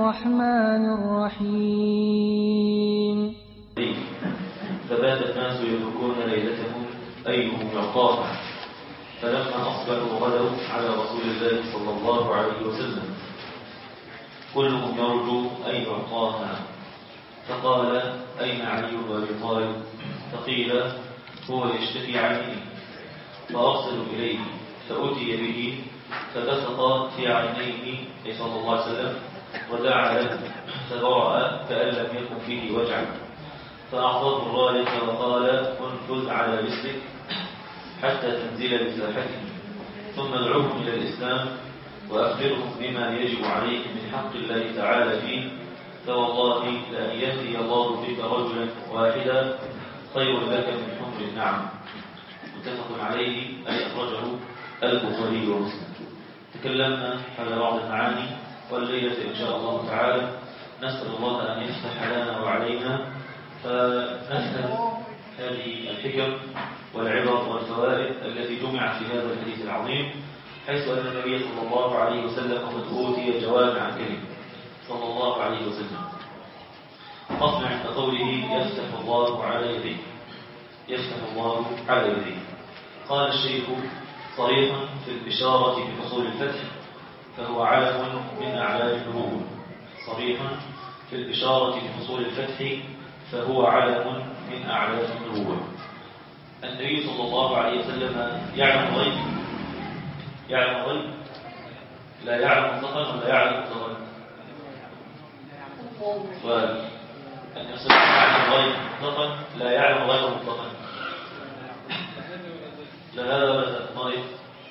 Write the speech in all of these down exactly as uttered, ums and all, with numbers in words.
الرحمن الرحيم. فبات الناس يبكون ليلتهم أيهم يعطاها، فلما أصبحوا غدوا على رسول الله صلى الله عليه وسلم كلهم يرجو أن يعطاها، فقال أين علي بن أبي طالب؟ فقيل هو يشتكي عينيه، فأرسلوا إليه فأتي به فبسط في عينيه صلى الله عليه وسلم ودعا له فبرأ كأن لم يكن فيه وجع، فأعطاه الراية وقال انفذ على رسلك حتى تنزل بساحته، ثم ادعوهم إلى الإسلام وأخبرهم بما يجب عليهم من حق الله تعالى فيه، فوالله لأن يهدي الله بك رجلا واحدا خير لك من حمر النعم. متفق عليه أي أخرجه البخاري ومسلم. تكلمنا على بعض المعاني، والليلة إن شاء الله تعالى نسأل الله أن يفتح لنا وعلينا فنسأل هذه الحكم والعبر والفوائد التي جمعت في هذا الحديث العظيم، حيث أن النبي صلى الله عليه وسلم قد أوتي جوامع الكلم صلى الله عليه وسلم. قصنا عند قوله يفتح الله على يديه، يفتح الله على يديه. قال الشيخ صريحا في البشارة بحصول الفتح فهو علم من أعلام النبوة، صريحا في البشارة بحصول الفتح فهو علم من أعلام النبوة. النبي صلى الله عليه وسلم يعلم الغيب، يعلم الغيب، لا يعلم مطلقا ولا يعلم مطلقا. سؤال: النبي صلى الله عليه وسلم يعلم الغيب مطلقا لا يعلم الغيب مطلقا؟ لا هذا ولا مريض.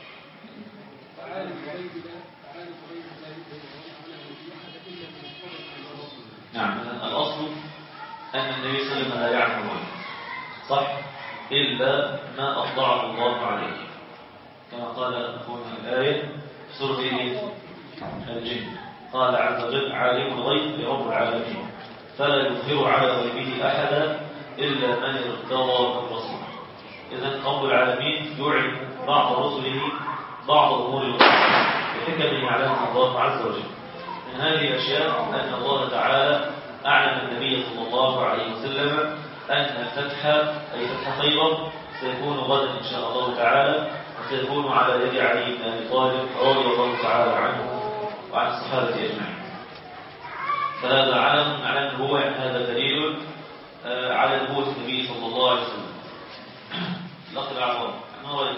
نعم، الأصل أن النبي صلى الله عليه وسلم لا يعلم الغيب، صح، إلا ما أطلعه الله عليه، كما قال أخونا الآية في سورة الجن، قال عز وجل عالم الغيب لرب العالمين فلا يظهر على غيبه أحدا إلا من ارتضى من رسول. إذن رب العالمين يعلم بعض رسله بعض أمور الغيب بحكم يعلمها الله عز وجل. من هذه الأشياء أن الله تعالى أعلم النبي صلى الله عليه وسلم أن الفتح أي فتح خيبر سيكون غدا إن شاء الله تعالى، وسيكون على يد علي بن أبي طالب رضي الله تعالى عنه وعن الصحابة أجمعين. فهذا علم على النبوة، يعني هذا دليل على نبوة النبي صلى الله عليه وسلم. لقد العوام ما هو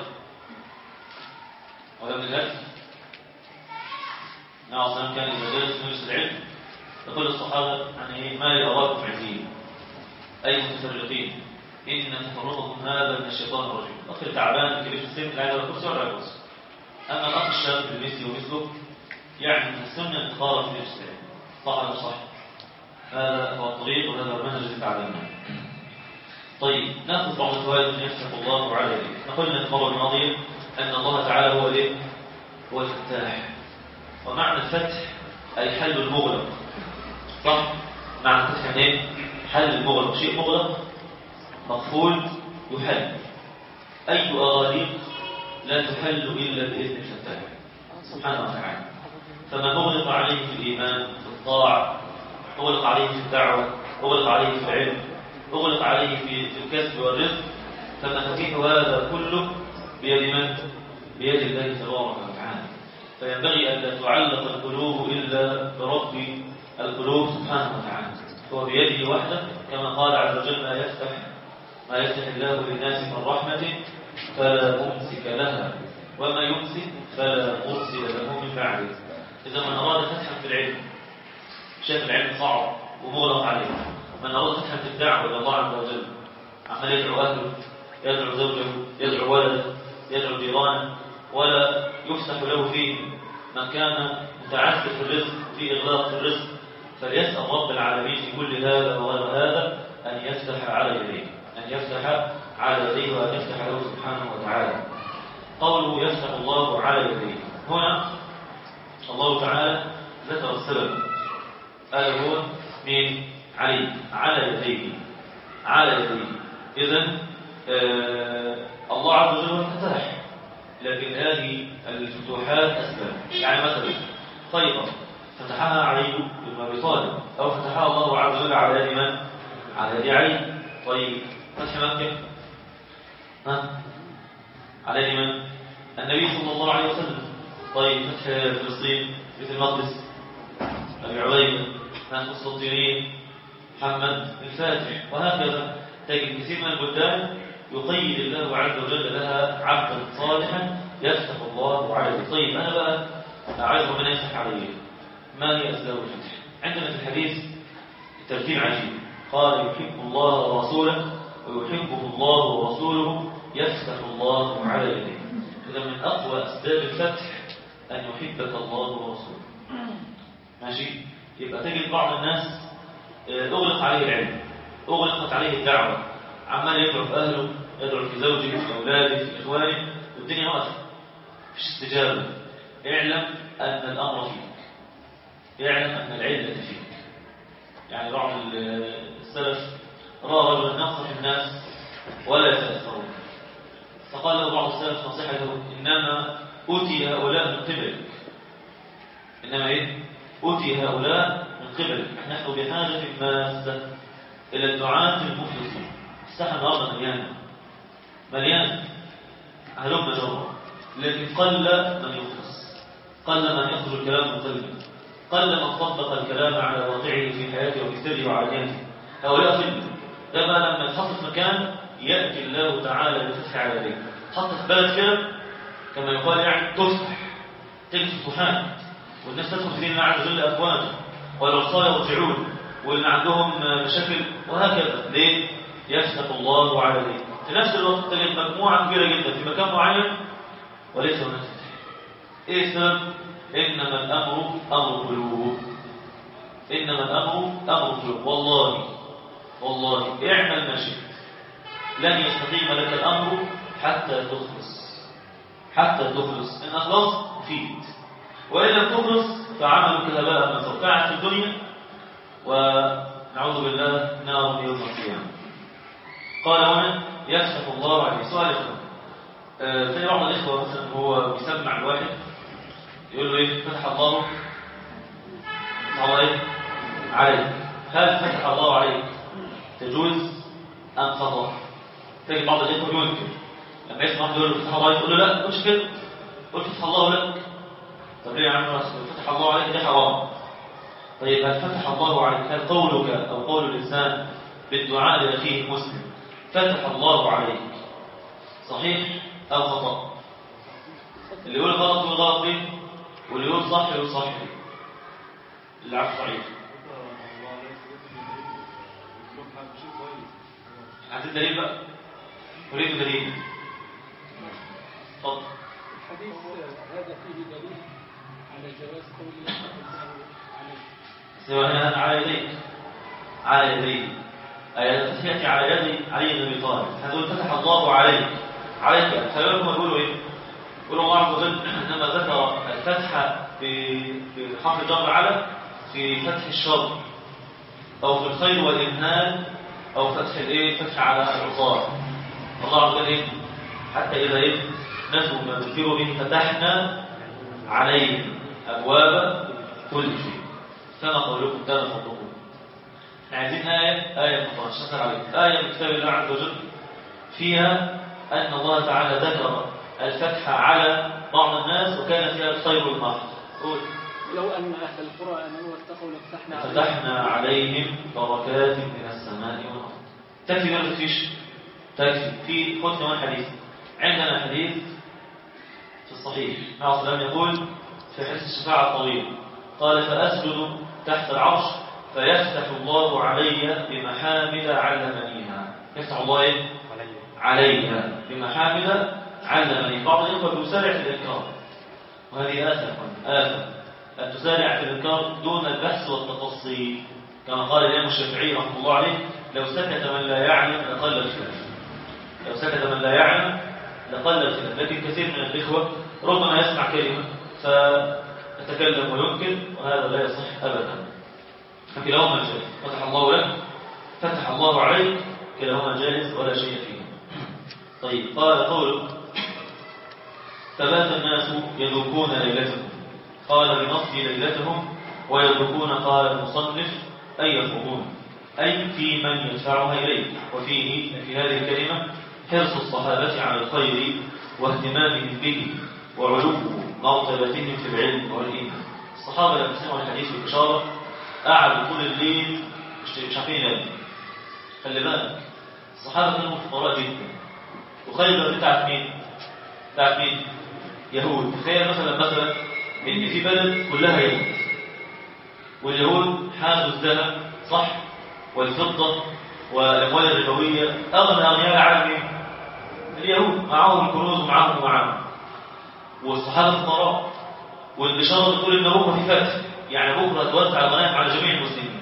ولا من الهدف نعم صلى كان إذا جلس مجلس العلم يقول الصحابة يعني ما لأراكم عزيين أي متفرقين إن تفرقكم هذا من الشيطان الرجيم. الأخ التعبان كبير في السن لا يدرك كرسي ولا كرسي، أما الأخ الشاب بالمثل ومثله يعني من السنة انتقال في مجلس العلم، صح ولا صح؟ هذا هو الطريق وهذا المنهج الذي تعلمناه. طيب نأخذ بعض الفوائد من يفتح الله على يديه. قلنا المرة الماضية أن الله تعالى هو الايه؟ هو الفتاح، ومعنى الفتح أي حل المغلق، صح؟ معنى الفتح ايه؟ حل المغلق، شيء مغلق مقفول يحل. أي أغاليق لا تحل إلا بإذن الفتاح سبحانه وتعالى. فمن أغلق عليه في الإيمان في الطاعة، أغلق عليه في الدعوة، أغلق عليه في العلم، أغلق عليه في الكسب والرزق، فمفاتيح هذا كله بيد من؟ بيد الله تبارك وتعالى. فينبغي أن لا تعلق القلوب إلا برب القلوب سبحانه وتعالى، هو بيده وحده، كما قال عز وجل ما يفتح ما يفتح الله للناس من رحمة فلا ممسك لها وما يمسك فلا مرسل له من بعده. إذا من أراد فتحا في العلم، شاف العلم صعب ومغلق عليه، من أراد فتحا في الدعوة إلى الله عز وجل، عمال يدعو أهله، يدعو زوجه، يدعو ولده، يدعو جيرانه، ولا يفتح له فيه من كان متعثر في الرزق في إغلاق في الرزق، فليسأل رب العالمين في كل هذا وغير هذا أن يفتح على يديه، أن يفتح على يديه وأن يفتح له سبحانه وتعالى. قوله يفتح الله على يديه، هنا الله تعالى ذكر السبب، قال هو من علي على يديه، على يديه. إذن آه الله عز وجل هو الفتاح، لكن هذه الفتوحات أسباب. يعني مثلا خيبر فتحها علي بن أبي طالب، أو فتحها الله عز وجل على يد من؟ على يد علي. طيب فتح مكة ها على يد من؟ النبي صلى الله عليه وسلم. طيب فتح فلسطين بيت المقدس أبي عبيدة، قسطنطينية محمد الفاتح، وهكذا تجد كثير من البلدان يقيد الله عز وجل لها عبدا صالحا يفتح الله عليه. طيب أنا بقى عايز ربنا يفتح عليه، ما هي أسباب الفتح؟ عندنا في الحديث ترتيب عجيب، قال يحب الله ورسوله ويحبه الله ورسوله يفتح الله على يديه. إذا من أقوى أسباب الفتح أن يحبك الله ورسوله. ماشي؟ يبقى تجد بعض الناس أغلق عليه العلم، أغلقت عليه الدعوة، عمال يدعو في أهله، يدعو في زوجه، في أولاده، في إخوانه، والدنيا واقفة مفيش استجابة. اعلم أن الأمر فيك، اعلم أن العلة فيك. يعني بعض السلف رأى رجلا ينصح الناس ولا يتأثرون، فقال له بعض السلف نصيحته: إنما أوتي هؤلاء من قبلك. إنما إيه؟ أوتي هؤلاء من قبلك. نحن بحاجة ماسة إلى الدعاة المخلصين. الساحة النهارده مليانة مليانة هلم جرة، لكن قل من يخلص، قل من يخرج الكلام من قلبه، قل من طبق الكلام على واقعه في حياته وفي سره وعلانيته. هؤلاء خدمة. ده بقى لما يتحط في مكان يأتي الله تعالى بفتح على يديه. حط في بلد كده كما يقال يعني تفتح، تجد فتوحات، والناس تدخل في دين الله عز وجل أفواجا، والعصاة يرجعون، واللي عندهم مشاكل، وهكذا. ليه؟ يفتح الله على يديه. في نفس الوقت تجد مجموعة كبيرة جدا في مكان معين وليس هناك فتح. ايه السبب؟ إنما الأمر أمر قلوب. إنما الأمر أمر قلوب. والله والله اعمل ما شئت لن يستقيم لك الأمر حتى تخلص، حتى تخلص. إن أخلص مفيد، وإن لم تخلص فعملك هباء منثورا. قاعد في الدنيا ونعوذ بالله نار يوم القيامة. قال هنا يفتح الله عليه. سؤال إخوة، آه في بعض الإخوة مثلا هو بيسمع الواحد يقول له إيه؟ فتح الله عليك عليك. هل فتح الله عليك تجوز أم خطأ؟ تجد بعض الإخوة ينكر لما يسمع يقول له فتح الله عليك، يقول له لا مش كده، قل فتح الله لك. طب ليه يا عم فتح الله عليك؟ ده حرام. طيب هل فتح الله عليك، هل قولك أو قول الإنسان بالدعاء لأخيه المسلم فتح الله عليك صحيح أو خطأ؟ اللي يقول غلط يقول غلط ليه، واللي يقول صح يقول صح ليه. اللي عارف صحيح. عايز الدليل بقى، أريد دليل. اتفضل. الحديث هذا فيه دليل على جواز قول الله عليه. سواء هنا على يديك، على يديك أي تأتي على يد علي بن أبي طالب. هذول فتح الله عليك عليك. خليكم يقولوا إيه؟ يقولوا الله عز وجل إنما ذكر الفتح في في حرف الجر على في فتح الشر أو في الخير والإمهال أو فتح الإيه؟ فتح على العصار. الله عز وجل إيه؟ حتى إذا إيه؟ نسوا ما ذكروا به فتحنا عليهم أبواب كل شيء كما قولكم كان فضلكم. عايزين آية آية مفرش نسأل عليك آية من كتاب الله عز وجل فيها أن الله تعالى ذكر الفتح على بعض الناس وكان فيها الخير والمحض. قول لو أن أهل القرى آمنوا واتقوا لفتحنا عليهم فتحنا عليهم بركات من السماء والأرض. تكفي ولا تكفيش؟ تكفي. في خذ كمان حديث. عندنا حديث في الصحيح مع صلى يقول في حديث الشفاعة الطويل قال فأسجد تحت العرش فيفتح الله علي بمحامد علمنيها. يفتح الله إيه؟ عليها بمحامد علمنيها. بعض الإخوة يسارع في الإنكار، وهذه آثم آثم أن تسارع في الإنكار دون البحث والتفصيل. كما قال الإمام الشافعي رحمه الله عليه لو سكت من لا يعلم لقل الخلاف. لو سكت من لا يعلم لقل الخلاف. لكن كثير من الإخوة ربما يسمع كلمة فيتكلم وينكر، وهذا لا يصح أبدا. فكلاهما جائز. فتح الله لك فتح الله عليك، كلاهما جائز ولا شيء فيه. طيب قال قوله فبات الناس يذوقون ليلتهم. قال بنصب ليلتهم ويتركون قال المصنف أي يفرضون أي في من يدفعها إليه. وفيه في هذه الكلمة حرص الصحابة على الخير واهتمامهم به وعلو مرتبتهم في العلم والإيمان. الصحابة لما سمعوا الحديث والإشارة قعدوا طول الليل مش عارفين يناموا. خلي بالك الصحابة كانوا فقراء جدا، وخيبر بتاعت مين؟ بتاعت مين؟ يهود. تخيل مثلا مثلا إن في بلد كلها يهود، واليهود حازوا الذهب صح والفضة والأموال الربوية، أغنى أغنياء العالم اليهود، معهم الكنوز ومعهم ومعهم، والصحابة فقراء. والبشارة بتقول إن بكرة في فتح، يعني بكرة توزع الغنائم على جميع المسلمين.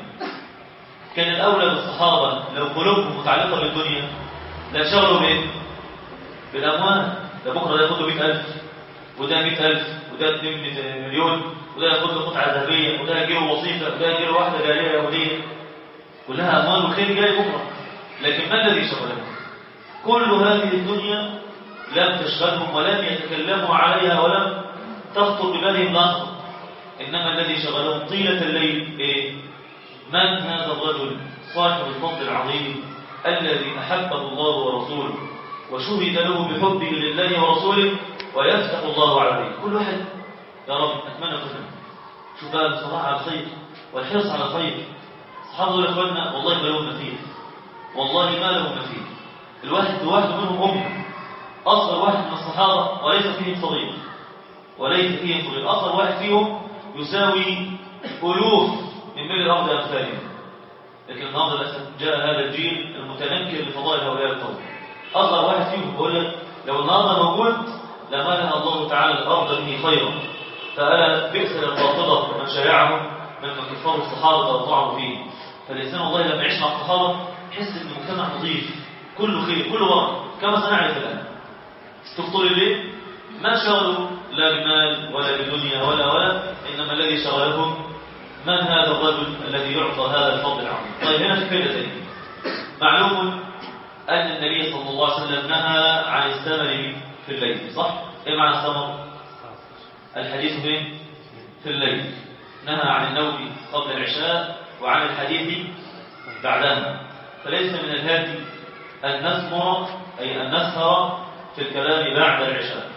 كان الأولى بالصحابة لو قلوبهم متعلقة بالدنيا لا شغلوا بإيه؟ بالأموال. ده بكرة ده ياخدوا مئة ألف، وده مئة ألف، وده اتنين مليون، وده ياخد له قطعة ذهبية، وده يجيله وظيفة، وده يجيله واحدة جارية يهودية، كلها أموال وخير جاي بكرة. لكن ما الذي شغلهم؟ كل هذه الدنيا لم تشغلهم ولم يتكلموا عليها ولم تخطر ببالهم لحظة. إنما الذي شغلهم طيلة الليل إيه؟ من هذا الرجل صاحب الفضل العظيم الذي أحبه الله ورسوله وشهد له بحبه لله ورسوله ويفتح الله عليه. كل واحد يا رب أتمنى قسم. شوف بقى الصلاة على الخير والحرص على الخير. أصحابه يا إخواننا والله ما لهم مثيل، والله ما لهم مثيل. الواحد واحد منهم أمه، أصغر واحد من الصحابة وليس فيهم صغير، وليس فيهم صغير. أصغر واحد فيهم يساوي ألوف من ملء الأرض أمثالهم. لكن النهارده للأسف جاء هذا الجيل المتنكر لفضائل هؤلاء القوم. أصغر واحد فيهم بقول لك لو النهارده موجود لملأ الله تعالى الأرض به خيرا. فألا بئس للقاطبة ومن شايعهم ممن كفروا الصحابة وطعنوا فيه. فالإنسان والله لما يعيش مع الصحابة يحس إن المجتمع نظيف كله خير كله ورد كما سنعرف الآن. تخطر الليل ما شغلوا لا بمال ولا بدنيا ولا ولا، إنما الذي شغلهم من هذا الرجل الذي يعطى هذا الفضل العظيم. طيب هنا في فائدة ثانية. معلوم أن النبي صلى الله عليه وسلم نهى عن السمر في الليل صح؟ إيه معنى السمر؟ الحديث فين؟ في الليل. نهى عن النوم قبل العشاء وعن الحديث بعدها. فليس من الهادي أن نسمر أي أن نسهر في الكلام بعد العشاء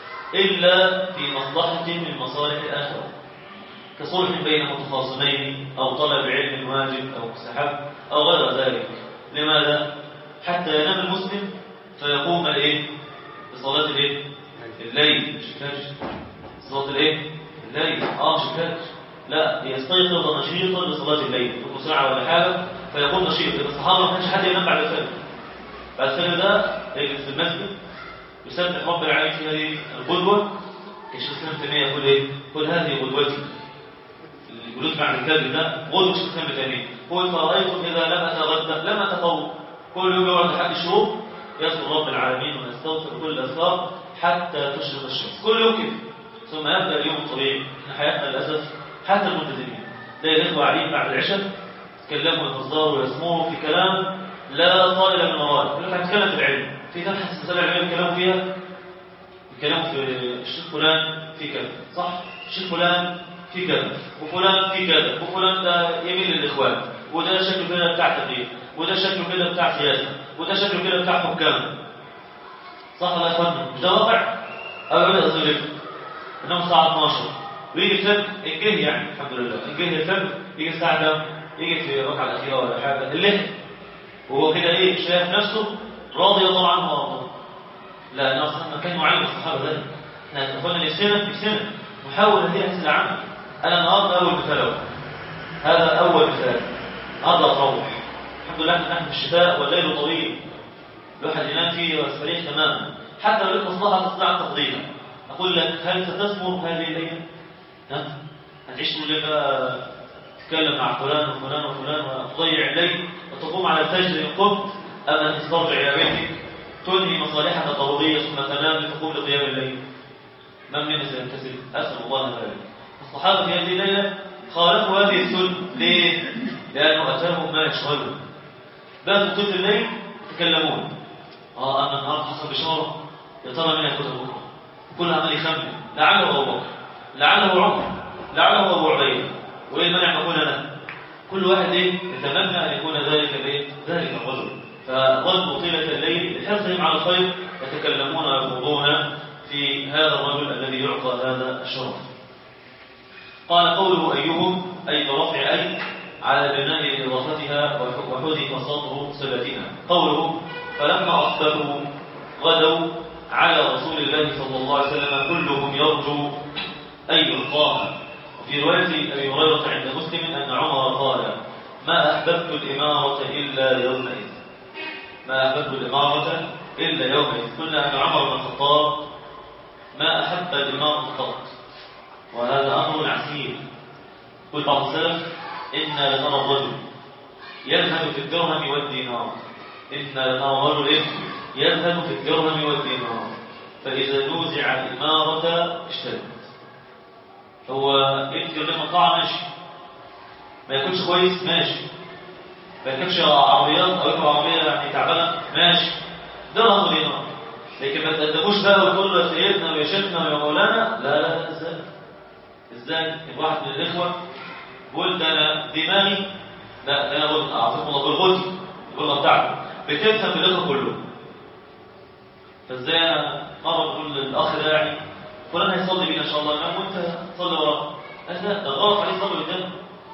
إلا في مصلحة من مصالح الآخرة كصلح بين متخاصمين أو طلب علم واجب أو مستحب أو غير ذلك. لماذا؟ حتى ينام المسلم فيقوم الايه؟ بصلاة الايه؟ الليل. مش الفجر، صلاة الايه؟ الليل. اه مش الفجر، لا يستيقظ نشيطا لصلاة الليل تكون ساعة ولا حاجة فيقوم نشيط. الصحابة ما كانش حد ينام بعد الفجر. بعد الفجر ده يجلس في المسجد يسبح رب العالمين في هذه الغدوة. كشيخ الإسلام تيمية يقول ايه؟ قل هذه غدوتي. الجلوس بعد الفجر ده غدوة الشيخ الإسلام تيمية. قل فرأيتم إذا لم أتغدى لم أتفوق. كل يوم يقعد لحد الشروق يذكر رب العالمين ونستغفر كل الأذكار حتى تشرق الشمس. كل يوم كده ثم يبدأ اليوم الطبيعي. احنا حياتنا للأسف حتى الملتزمين ده الإخوة قاعدين بعد العشاء يتكلموا ويهزروا ويسمعوا في كلام لا طائل من وراه. يقول لك هنتكلم في العلم، في تبحث المسألة العلمية يتكلموا فيها، يتكلموا في الشيخ فلان في كذا صح، الشيخ فلان في كذا وفلان في كذا وفلان ده يميل للإخوان وده شكله كده بتاع تغيير وده شكله كده بتاع سياسة وده شكله كده بتاع حكام صح ولا يا اخوانا؟ مش ده واقع؟ أو يقول لك أصل إنهم الساعة اثناشر ويجي الفجر الجه يعني الحمد لله الجه الفجر يجي الساعة كام؟ يجي في الركعة الأخيرة ولا حاجة الليل وهو كده إيه شايف نفسه راضي الله عنه وارضاه. لا الناس ما كان يعلم الصحابة ذلك. احنا أخوانا نفسنا نفسنا نحاول هذه أحسن العمل. أنا النهارده أول مثال هذا أول مثال النهارده أتروح الحمد لله نحن في الشتاء والليل طويل الواحد ينام فيه واستريح تماما حتى لو لك مصلحة تستطيع تقضيها. أقول لك هل ستسمر هذه الليلة؟ ها؟ هتعيش كل الليل بقى تتكلم مع فلان وفلان وفلان وتضيع الليل وتقوم على الفجر إن قمت أم أن تسترجع إلى بيتك تنهي مصالحك الضرورية ثم تنام لتقوم لقيام الليل؟ من منا سيمتثل؟ أسأل الله ذلك. الصحابة في هذه الليلة خالفوا هذه السنة. ليه؟ لأنه أتاهم ما يشغلهم. باتوا طول الليل يتكلمون. اه أما النهارده حصل بشارة يا ترى مين هياخدها بكرة؟ كل عمال يخمن لعله أبو بكر لعله عمر لعله أبو عبيدة وإيه المانع نقول أنا؟ كل واحد إيه يتمنى أن يكون ذلك الإيه؟ ذلك الرجل. فظلوا طيلة الليل لحرصهم على الخير يتكلمون ويخوضون في هذا الرجل الذي يعطى هذا الشرف. قال قوله أيهم أي برفع أي على بناء إضافتها وحذف سطر صلتها. قوله فلما أصبحوا غدوا على رسول الله صلى الله عليه وسلم كلهم يرجو أن يلقاها. وفي رواية أبي هريرة عند مسلم أن عمر قال ما أحببت الإمارة إلا يومئذ ما أحببت الإمارة إلا يومئذ. قلنا أن عمر بن الخطاب ما أحب الإمارة قط، وهذا أمر عسير. قل بعض السلف إنا لنرى الرجل يذهب في الدرهم والدينار إنا لنرى الرجل يذهب في الدرهم والدينار فإذا نوزع الإمارة اشترت. هو يمكن لما طاعة ماشي، ما يكونش كويس ماشي، ما يكونش عربيات أو يكون عربية يعني تعبانة ماشي، درهم ودينار. لكن ما تقدموش بقى وتقول له يا سيدنا ويا شيخنا ويا مولانا، لا لا ازاي ازاي واحد من الإخوة قلت أنا دماغي لا ده أنا قلت أعطيكم الله بالغوتي الغلطة بتاعته بتفهم في الإخوة كله. فازاي أنا مرة بقول للأخ ده يعني فلان هيصلي بينا إن شاء الله نعم وأنت تصلي وراه، قال لا ده غلط عليه يصلي قدامه.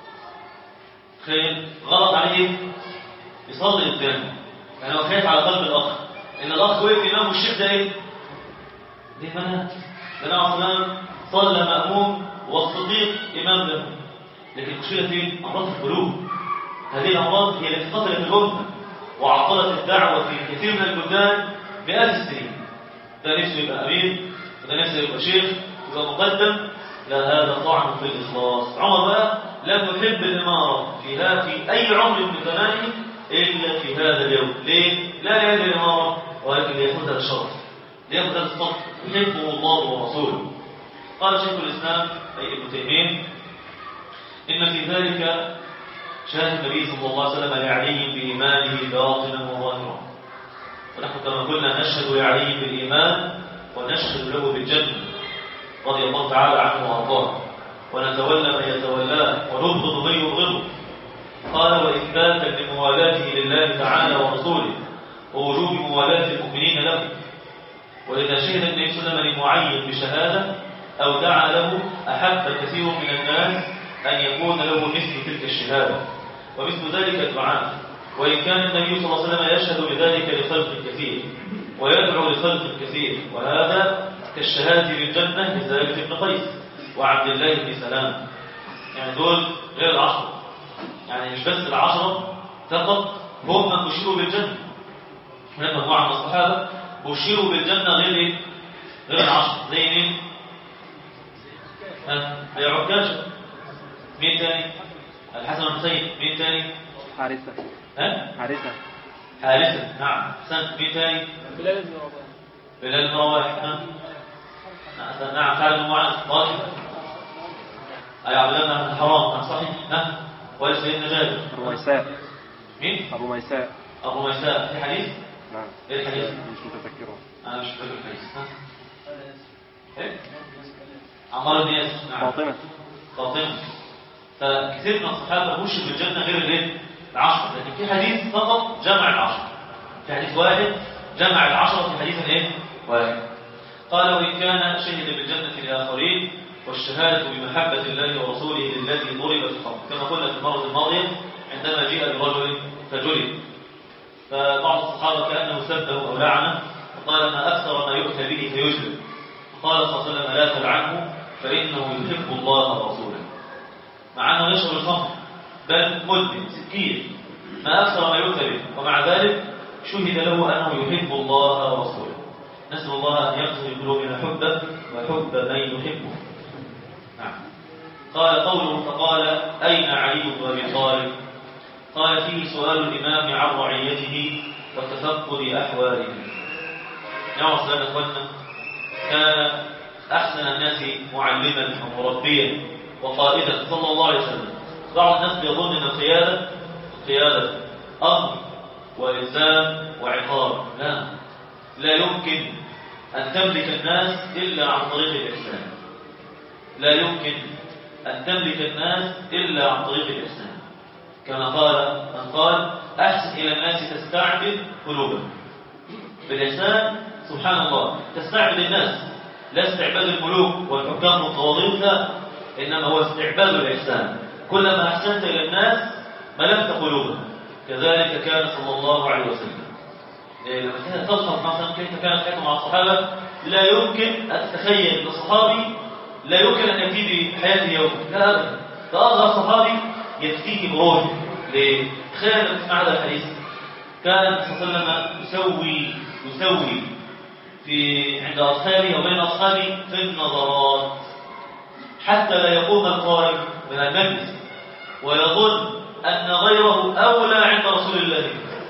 تخيل غلط عليه يصلي قدامه، يعني هو خايف على قلب الأخ إن الأخ وقف إمام والشيخ ده إيه؟ ليه منها؟ ده أنا فلان صلى مأموم والصديق إمام له. لكن المشكلة فين؟ أمراض القلوب. هذه الأمراض هي التي قتلت الأمة وعطلت الدعوة في كثير من البلدان مئات السنين. ده نفسه يبقى أمين وده نفسه يبقى شيخ ويبقى مقدم، لا هذا طعن في الإخلاص. عمر بقى لم يحب الإمارة فيها في أي عمر من زمانه إلا في هذا اليوم. ليه؟ لا لهذه الإمارة ولكن ليأخذ هذا الشرف، ليأخذ هذا الصدق يحبه الله ورسوله. قال شيخ الإسلام أي ابن تيمية إن في ذلك شاهد النبي صلى الله عليه وسلم لعلي بإيمانه باطنا وظاهرا. ونحن كما قلنا نشهد لعلي بالإيمان ونشهد له بالجنة رضي الله تعالى عنه وأرضاه، ونتولى من يتولاه ونبغض من يبغضه. قال وإثباتا لموالاته لله تعالى ورسوله ووجوب موالاة المؤمنين له. وإذا شهد النبي صلى الله عليه وسلم لمعين بشهادة أو دعا له أحب كثير من الناس أن يكون له مثل تلك الشهادة ومثل ذلك الدعاء. وإن كان النبي صلى الله عليه وسلم يشهد بذلك لخلق كثير ويدعو لخلق كثير، وهذا كالشهادة بالجنة لثابت بن قيس وعبد الله بن سلام. يعني دول غير العشرة، يعني مش بس العشرة فقط هم من بشروا بالجنة. هناك مجموعة من الصحابة بشروا بالجنة غير ايه؟ غير العشرة. زي مين؟ ها زي عكاشة. مين تاني؟ الحسن بن حسين. مين تاني؟ حارثة. ها؟ حارثة. حارثة نعم. أحسنت. مين تاني؟ بلال بن رباح. بلال بن رباح. ها؟ نعم. سعد بن معاذ. طالب. أي عبد الله بن حرام. نعم صحيح. ها؟ وسيدنا جابر. أبو ميساء. مين؟ أبو ميساء. أبو ميساء. في حديث؟ نعم. إيه الحديث؟ مش متذكره. أنا مش فاكر الحديث. ها؟ إيه؟ عمار بن ياسر. نعم. فاطمة. فاطمة. فكثير من الصحابة بشروا بالجنة غير الايه؟ العشرة. لكن في حديث فقط جمع العشرة. في حديث واحد جمع العشرة في حديث ايه؟ واحد. قال وإن كان شهد بالجنة للآخرين والشهادة بمحبة الله ورسوله التي ضربت الخمر، كما قلنا في المرة الماضية عندما جاء برجل فجلد، فبعض الصحابة كأنه سبه أو لعنه وقال ما أكثر ما يؤتى به فيجلد. قال صلى الله عليه وسلم لا تلعنه فإنه يحب الله ورسوله. مع أنه يشرب الخمر بل مدمن سكين ما أكثر ما يؤتى به، ومع ذلك شهد له أنه يحب الله ورسوله. نسأل الله أن يقتل في قلوبنا حبه وحب من يحبه. نعم. قال قوله فقال أين علي بن أبي طالب؟ قال فيه سؤال الإمام عن رعيته وتفقد أحواله. يا أصلا أخوانا كان أحسن الناس معلما ومربيا وقائدا صلى الله عليه وسلم. بعض الناس يظن أن القيادة القيادة أمر وإلزام وعقاب. لا لا يمكن أن تملك الناس إلا عن طريق الإحسان. لا يمكن أن تملك الناس إلا عن طريق الإحسان، كما قال من قال أحسن إلى الناس تستعبد قلوبهم. بالإحسان سبحان الله تستعبد الناس، لا استعباد الملوك والحكام والطواغيت، لا، إنما هو استعباد الإحسان. كلما أحسنت إلى الناس ملكت قلوبهم. كذلك كان صلى الله عليه وسلم. لما كانت تلحظ مثلا كيف كانت حياته مع الصحابة، لا يمكن أن تتخيل أن الصحابي لا يمكن أن يأتي بحياته يوم، لا أبدا. فأصغر صحابي يأتيه بروح. ليه؟ تخيل أن تسمع هذا الحديث. كان صلى الله عليه وسلم يسوي يسوي في عند أصحابه وبين أصحابه في النظرات، حتى لا يقوم القائم من المجلس ويظن أن غيره أولى عند رسول الله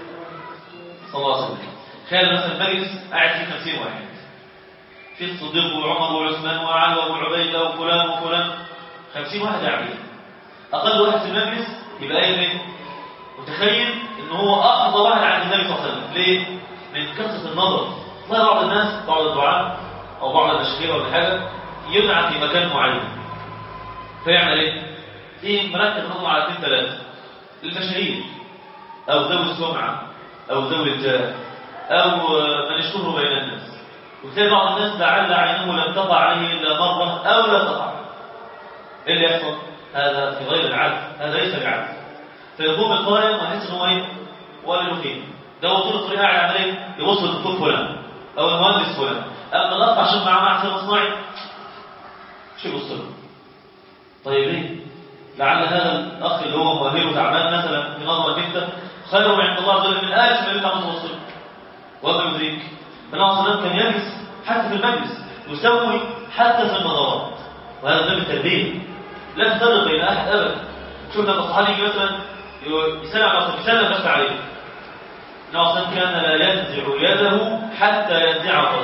صلى الله عليه وسلم. تخيل مثلا المجلس قاعد فيه خمسين واحد، في الصديق وعمر وعثمان وعلي وابو عبيده وفلان وفلان، خمسين واحد قاعدين. أقل واحد في المجلس يبقى أي من متخيل إن هو أحظى واحد عند النبي صلى الله عليه وسلم. ليه؟ من كثرة النظر. تلاقي بعض الناس، بعض الدعاء أو بعض المشاهير ولا حاجة يدعى في مكان معين، فيعمل إيه؟ إيه مركز نظر على اثنين ثلاثة، المشاهير أو ذوي السمعة أو ذوي الجاه أو من اشتهروا بين الناس. وتلاقي بعض الناس لعل عينه لم تقع عليه إلا مرة أو لا تقع. إيه اللي يحصل؟ هذا في غير العدل، هذا ليس العدل. فيقوم القائم ويحس إنه إيه؟ ولا له قيمة. ده هو طول الطريق قاعد يعمل إيه؟ يوصل الدكتور فلان أو المهندس فلان، أما الأخ عشان معاه معهد مصنعي شو يبص له؟ طيب ليه؟ لعل هذا الأخ اللي هو مؤهله تعبان مثلا في نظرك أنت خير عند الله عز وجل من آلف ما ينفع متوصل. وما يدريك؟ فالنبي صلى الله عليه وسلم كان يجلس حتى في المجلس، يسوي حتى في النظرات، وهذا باب التربية. لا تفرق بين أحد أبدا. شوف لما الصحابي يجي مثلا يسلم على يسلم بس عليه، النبي صلى الله عليه وسلم كان لا ينزع يده حتى ينزع قلبه.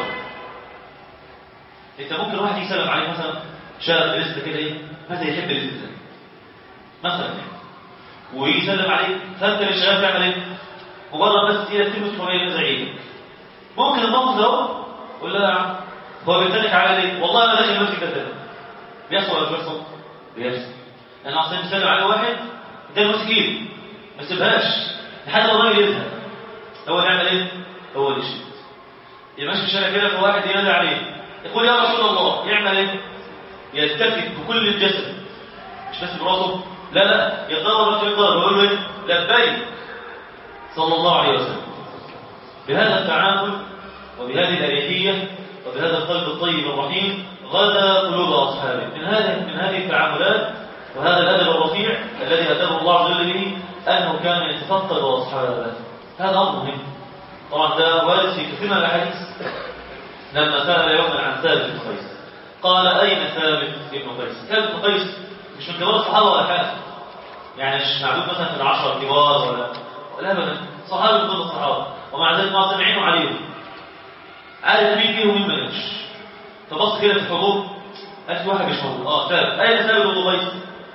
أنت ممكن واحد يسلم عليه مثلا شاب لسه كده إيه ماذا يحب الاستئذان مثلا يعني، ويسلم عليه، فأنت اللي شغال تعمل إيه؟ مجرد بس إيه تلمس حواليه ينزع إيدك. ممكن الموقف ده يقول لا يا عم هو بيتنك على ليه؟ والله أنا داخل المسجد ده تاني. بيحصل ولا بيحصل؟ بيحصل. أنا عشان بسلم على واحد ده المسك إيده ما سيبهاش لحد ما الراجل يزهق. هو يعمل إيه؟ هو اللي يشيل. يبقى ماشي في الشارع كده فواحد ينادي عليه يقول يا رسول الله، يعمل إيه؟ يلتفت بكل الجسد مش بس براسه، لا لا يقرر رجل يقرر ويقول له إيه؟ لبيك صلى الله عليه وسلم. بهذا التعامل وبهذه الأريحية وبهذا القلب الطيب الرحيم غدا قلوب أصحابه. من هذه من هذه التعاملات وهذا الأدب الرفيع الذي أدبه الله عز وجل به أنه كان يتفقد أصحابه. هذا أمر مهم طبعا، ده وارد في كثير من الأحاديث. لما سأل يوما عن ثابت بن قيس قال أين ثابت بن قيس؟ ثابت بن قيس مش من كبار الصحابة ولا حاجة، يعني مش معدود مثلا في العشرة الكبار ولا ولا أبدا، صحابة من ضمن الصحابة، ومع ذلك ما سمعينه عليهم، عارف مين فيهم مين ما جاش. فبص كده في الحضور قال في واحد مش موجود، اه ثابت، أين ثابت بن قيس؟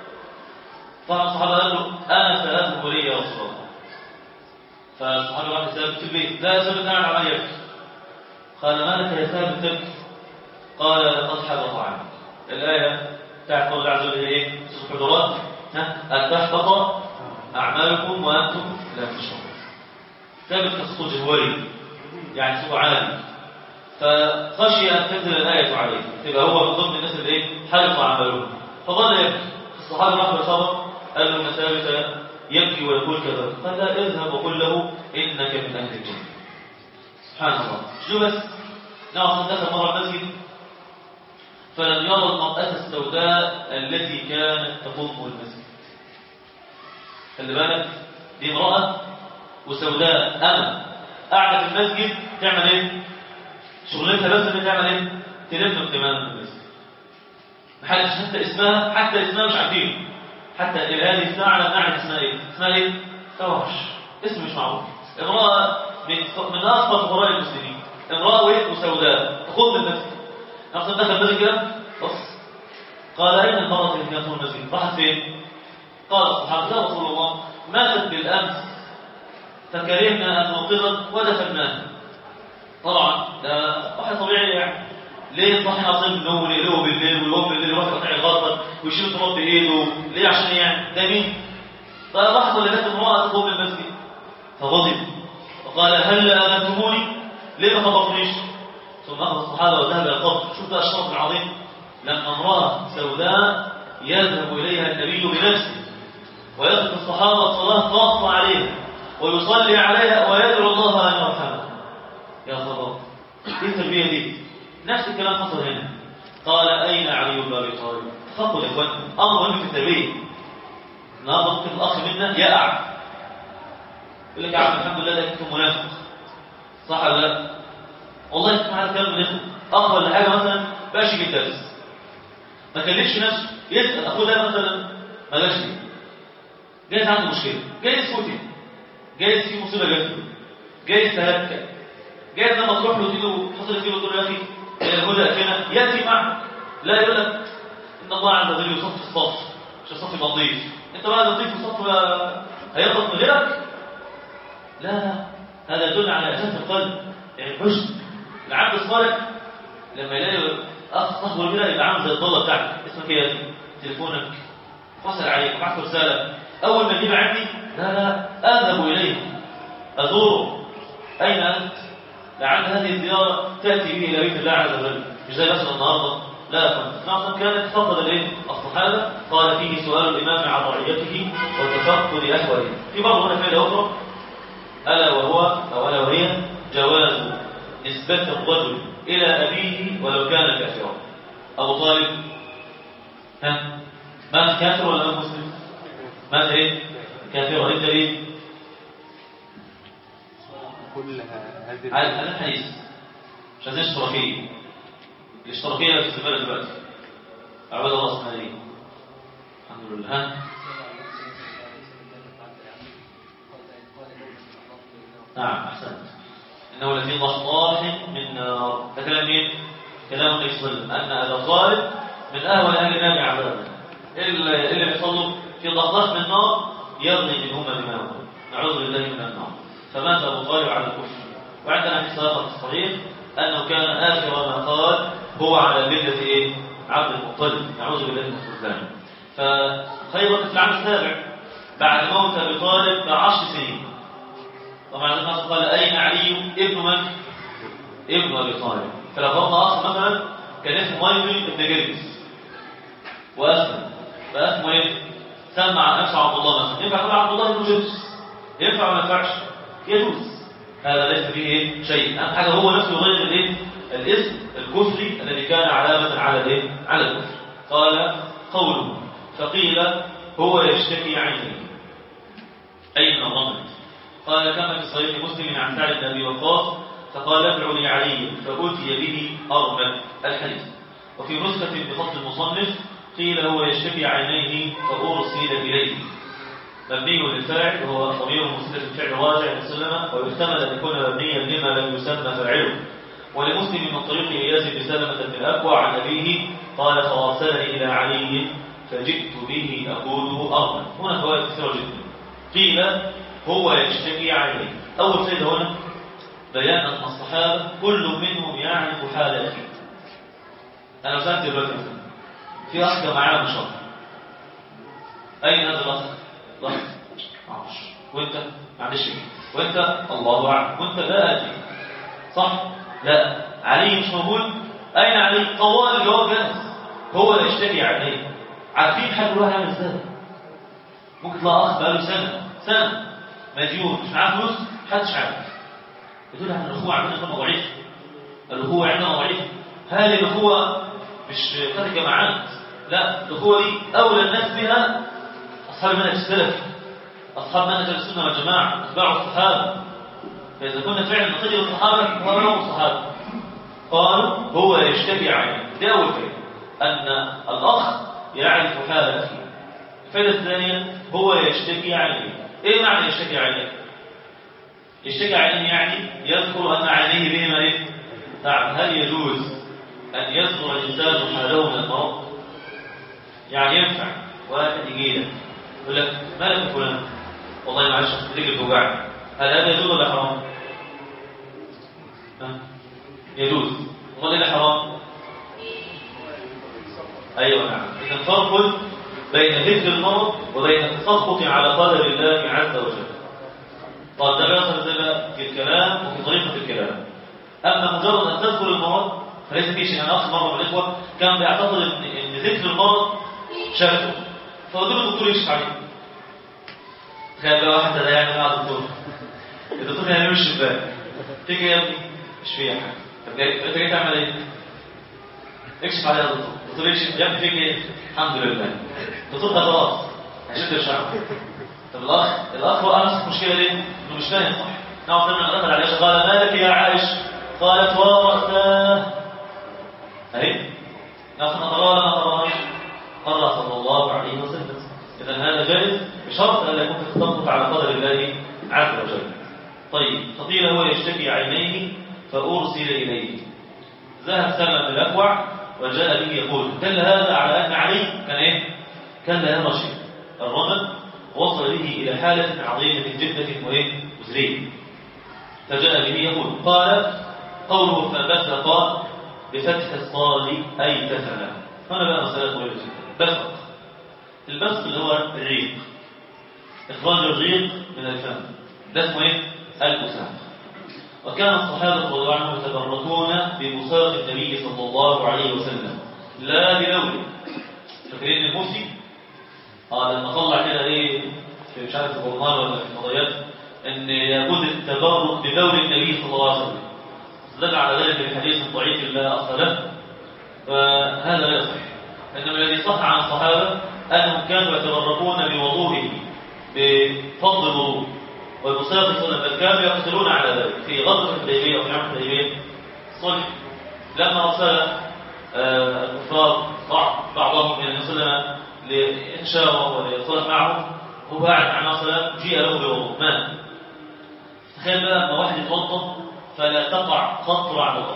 طبعا الصحابة قال له أنا ثابت ولي يا رسول الله. فالصحابة راح ثابت في البيت، لا ثابت قاعد على يبكي. قال ما لك يا ثابت تبكي؟ قال لقد حبط عنك. الآية بتاعت قول الله عز وجل ايه؟ سورة الحجرات، أن تحبط أعمالكم وأنتم لا تشعرون. ثابت كصوت جهوري يعني صوت عالي، فخشي أن تنزل الآية عليه تبقى هو من ضمن الناس اللي ايه؟ حبط أعمالهم. فظل يبكي. الصحابة راحوا لصبر قال له ان ثابت يبكي ويقول كذا، قال لا اذهب وقل له إنك من أهل الجنة. سبحان الله. شو بس نعم دخل مرة المسجد فلم يرى المرأة السوداء التي كانت تقوم المسجد. خلي بالك دي امرأة وسوداء أنا قاعدة في المسجد تعمل ايه؟ شغلتها بس ان تعمل ايه؟ تلم اقتمام المسجد. محدش حتى اسمها حتى اسمها مش عارفين، حتى الى هذه الساعة لم نعرف اسمها ايه. اسمها ايه؟ فواش، اسم مش معروف. امرأة من من أصفر فقراء المسلمين، امرأة وايه وسوداء تقوم بالمسجد. نحن دخل المسجد كده بص قال أين المرأة اللي كانت في المسجد؟ راحت فين؟ قال الصحابة يا رسول الله ماتت بالأمس فكرهنا أن نوقظها ودفناها. طبعا ده واحد طبيعي يعني ليه صاحي ناصب النوم ويقلقه بالليل ويقوم بالليل يروح يقطع الغطا ويشيل التراب بايده؟ ليه؟ عشان يعني ده مين؟ فلحظه اللي جت امراه تدخل المسجد فغضب وقال هل امنتموني؟ ليه ما خبرتنيش؟ ثم اخذ الصحابه وذهب الى القبر. شوف بقى الشرف العظيم، لما امراه سوداء يذهب اليها النبي بنفسه ويترك الصحابه الصلاه خاصه عليها ويصلي عليها ويدعو الله ان يرحمها. يا خبر، ايه التربيه دي؟ نفس الكلام حصل هنا. قال اين علي بن ابي طالب؟ تفقوا يا اخوان، امر مهم في التربيه. النهارده ممكن الاخ منا يقع يقول لك يا عم الحمد لله ده كنت منافق، صح ولا لا؟ والله اسمع هذا الكلام من اخ ولا حاجه مثلا باش يجي الدرس ما كلفش نفسه يسال اخوه ده مثلا ما جاش ليه؟ جايز عنده مشكله، جايز فوتي، جايز في مصيبه جات له، جايز تهكى، جايز لما تروح له تقول حصلت فيه تقول له يا اخي الهدى اخينا ياتي معك. لا يقول لك ان الله عز وجل يصف الصف مش الصف يبقى نظيف، انت بقى نظيف الصف هيغلط من غيرك؟ لا لا، هذا يدل على اساس القلب. يعني حزن العبد الصالح لما يلاقي اخ صاحبه كده يبقى عامل زي الضاله بتاعتك، اسمك ايه يا اخي؟ تليفونك فصل عليك وبعت رساله، اول ما يجيب عني لا لا اذهب اليه ازوره. اين انت؟ لعل هذه الزياره تاتي به الى بيت الله عز وجل، مش زي مثلا النهارده. لا، فنعم كانت تفضل الايه؟ الصحابه. قال فيه سؤال الامام عن رعيته وتفقد احواله. في برضه هنا فائده اخرى الا وهو او الا وهي جواز نسبه الرجل الى ابيه ولو كان كافرا. ابو طالب ها مات كافر ولا مات مسلم؟ مات ايه؟ كافر. ايه الدليل؟ كلها هذه هذا الحديث مش عايزين اشتراكيه. الاشتراكيه في الزباله دلوقتي اعوذ الله اسمها ايه؟ الحمد لله. ها نعم احسنت. انه لفي ضحضاح من نار. ده كلام مين؟ كلام النبي صلى الله عليه وسلم ان ابا طالب من اهون اهل النار عذابا. اللي بيصلوا في ضحضاح من نار يغلي منهما دماغهم، نعوذ بالله من النار. فمات ابو طالب على الكفر. وعندنا في الصحيح الصحيح انه كان اخر ما قال هو على مله ايه؟ عبد المطلب، نعوذ بالله من الخذلان. فخيبر في العام السابع بعد موت ابي طالب بعشر سنين. طبعا الناس قال اين علي ابن من؟ ابن ابي طالب. فلو فرضنا اخ مثلا كان اسمه مايكل ابن جرجس واسلم فاسمه ايه؟ سمع نفسه عبد الله مثلا، ينفع تقول عبد الله ابن جرجس؟ ينفع ولا ما ينفعش؟ يجوز، هذا ليس فيه ايه؟ شيء. اهم حاجه هو نفسه يغير الايه؟ الاسم الكفري الذي كان علامه على الايه؟ على الكفر. قال قوله فقيل هو يشتكي عينيه اي من الرمل. قال كما في صحيح مسلم عن سعد بن ابي وقاص فقال ادعوا لي علي فاتي به ارمد الحديث. وفي نسخه بخط المصنف قيل هو يشتكي عينيه فارسل اليه. مبني للفاعل وهو ضمير مسند الفعل راجع لسلمة، ويحتمل ان يكون مبنيا لما لم يسمى فاعله. ولمسلم من طريق اياس بن سلمة بن الاكوع عن ابيه قال فارسلني الى علي فجئت به اقوله ارمد. هنا فوائد كثيره جدا. قيل هو يشتكي عليه. اول فائده هنا بيان ان الصحابه كل منهم يعرف حال اخيه. انا سالت دلوقتي مثلا في اخ كان معانا من شهر، اين هذا الاخ؟ لا معرفش. وانت معلش وانت الله اعلم وانت لا ادري، صح؟ لا علي مش موجود. اين علي؟ طوال الجواب جاهز. هو اللي يشتكي عليه. عارفين حال الواحد عامل ازاي؟ ممكن تلاقي اخ بقاله سنه سنه مديون مش معاه فلوس محدش عارف. يدل على ان الاخوه عندنا كلمه ضعيفه. الاخوه عندنا ضعيفه. هل الاخوه مش بتاعت الجماعات؟ لا، الاخوه دي اولى الناس بها اصحاب المنهج السلفي، اصحاب منهج السنه والجماعه، اتباع الصحابه. فاذا كنا فعلا نقتدي بالصحابه فهم الصحابه. قالوا هو يشتكي عليه. دي اول فائده، ان الاخ يعرف حال اخيه. الفائده الثانيه هو يشتكي عليه. ايه معنى يشتكي عليه؟ يشتكي عليه يعني يذكر ان عليه بهما ايه؟ نعم. هل يجوز ان يذكر الانسان حاله من المرض؟ يعني ينفع واحد يجي لك يقول لك مالك فلان؟ والله معلش رجلي بتوجعني. هل هذا يجوز ولا حرام؟ ها؟ يجوز. امال ايه حرام؟ أيوة نعم. إذا فرق بين ذكر المرض وبين التسخط على قدر الله عز وجل. قال ده بيحصل في الكلام وفي طريقة الكلام. أما مجرد أن تذكر المرض فليس فيه شيء. أنا أخذ مرة من الإخوة كان بيعتقد إن, إن ذكر المرض شافه، فقلت له الدكتور يكشف عليه. تخيل بقى واحد ده يعني مع الدكتور، الدكتور يعني مش الشباك تيجي يا ابني مش فيها حاجة. طب جاي انت جاي تعمل ايه؟ اكشف عليها يا دكتور. الدكتور يكشف يا ابني فيك ايه؟ الحمد لله. الدكتور ده خلاص هيشد الشعر. طب الاخ الاخ وقع نفس المشكله ليه؟ انه مش فاهم صح. نعم سمعنا دخل على عائشه قال ما لك يا عائش؟ قالت ورأساه. اهي نحن نقرأ ولا ما نقرأ؟ قرأ صلى الله عليه وسلم. اذا هذا جائز بشرط ان يكون في تسخط على قدر الله عز وجل. طيب فقيل هو يشتكي عينيه فأرسل إليه. ذهب سلم بن الأكوع وجاء به يقول دل هذا على أن علي كان إيه؟ كان لا يرى شيء. الرمل وصل به إلى حالة عظيمة جدا وإيه؟ مزرية. فجاء به يقول قال قوله فبثق بفتح الصاد أي تفنى. هنا بقى مسألة مهمة جدا. بثق البثق اللي هو الريق، إخراج الريق من الفم، ده اسمه إيه؟ البساق. وكان الصحابة رضي الله عنهم يتبركون ببساق النبي صلى الله عليه وسلم لا بلونه. فاكرين المفتي؟ اه لما طلع كده ايه في مش عارف الجورنال ولا في الفضائيات ان يجوز التبرك ببول النبي صلى الله عليه وسلم. دل على ذلك الحديث الضعيف لا اصل له، فهذا لا يصح. انما الذي صح عن الصحابة انهم كانوا يتبركون بوضوئه بفضل الوضوء والبساق صلى الله عليه وسلم، كانوا يقتلون على ذلك في غزوة الحديبية وفي عام الحديبية صلح لما أرسل الكفار بعضهم إلى النبي صلى الله عليه وسلم لإنشاءه وليصلح معهم، هو قاعد مع النبي صلى الله عليه وسلم جيء له بوضوء ماء. تخيل بقى لما واحد يتوضا فلا تقع قطرة على الأرض.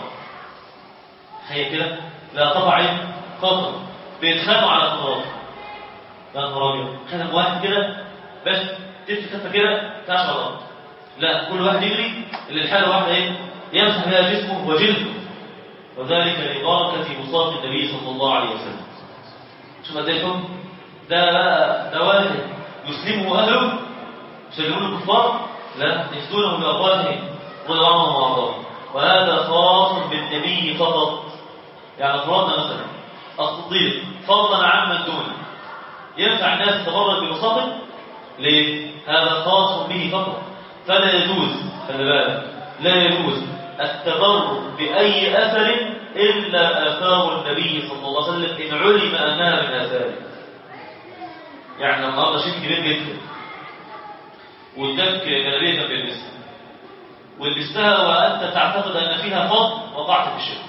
تخيل كده لا تقع قطرة، بيتخانقوا على الصراط. يا نهار أبيض، خانق واحد كده بس تلف كفه كده تعش على الارض. لا كل واحد يجري اللي الحاله واحده ايه؟ يمسح بها جسمه وجلده. وذلك لبركه بساط النبي صلى الله عليه وسلم. شوف قد ايه الحكم ده بقى. ده واحد يسلمه اهله يسلمون الكفار لا يفتونه بافواههم رضي الله عنهم وارضاهم. وهذا خاص بالنبي فقط. يعني فرضنا مثلا الصديق فضلا عمن دونه ينفع الناس تتبرك ببساطه ليه؟ هذا خاص به فقط. فلا يجوز خلي بالك لا يجوز التبرك بأي أثر إلا آثار النبي صلى الله عليه وسلم إن علم أنها من آثاره. يعني لما هذا شيء كبير جدا واداك جلابية بالنسبة ولبستها وأنت تعتقد أن فيها فضل وقعت في الشرك.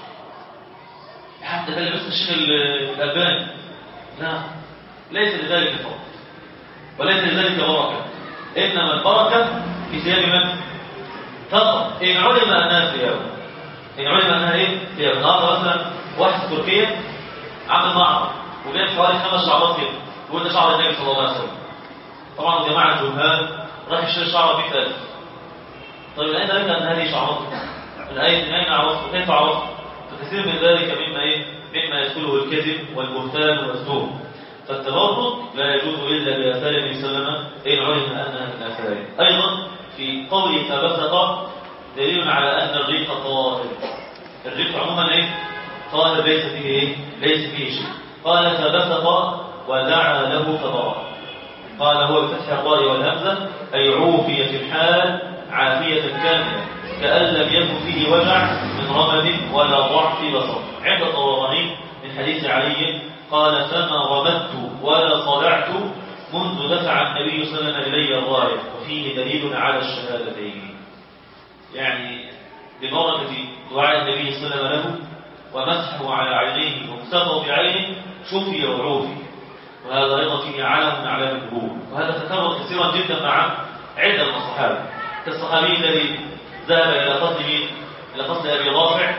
حتى ده لبس الشيخ الألباني لا ليس لذلك فضل وليس لذلك بركة. إنما البركة في ثياب من؟ فقط إن علم أنها ثيابه. إن علم أنها إيه؟ ثيابه. النهارده مثلا واحد في تركيا عامل معرض وجايب حوالي خمس شعرات كده وقلت ده شعر النبي صلى الله عليه وسلم. طبعا الجماعة الجهال راح يشتري شعره ب مئة ألف. طيب أين لك أن هذه شعراته؟ من أين أين عرفت؟ كيف عرفت؟ فكثير من ذلك مما إيه؟ مما يدخله الكذب والبهتان والزور. فالتبرك لا يجوز إلا بآثار النبي صلى الله عليه وسلم إن علم أنها من آثاره. أيضا في قوله فبثق دليل على أن الريق طاهر. الريق عموما إيه؟ طاهر ليس فيه إيه؟ ليس فيه شيء. قال فبثق ودعا له فبرأ. قال هو بفتح الراء والهمزة أي عوفي في الحال عافية كاملة كأن لم يكن فيه وجع من رمد ولا ضعف بصر. عند الطبراني من حديث علي قال فما رمدت ولا صدعت منذ دفع النبي صلى الله عليه وسلم إلي الراية. وفيه دليل على الشهادتين. يعني ببركة دعاء النبي صلى الله عليه وسلم له ومسحه على عينيه ومسحه بعينه شفي وعوفي. وهذا أيضا فيه علم من أعلام النبوة. وهذا تكرر كثيرا جدا مع عدة من الصحابة كالصحابي الذي ذهب إلى قتل إلى قتل أبي رافع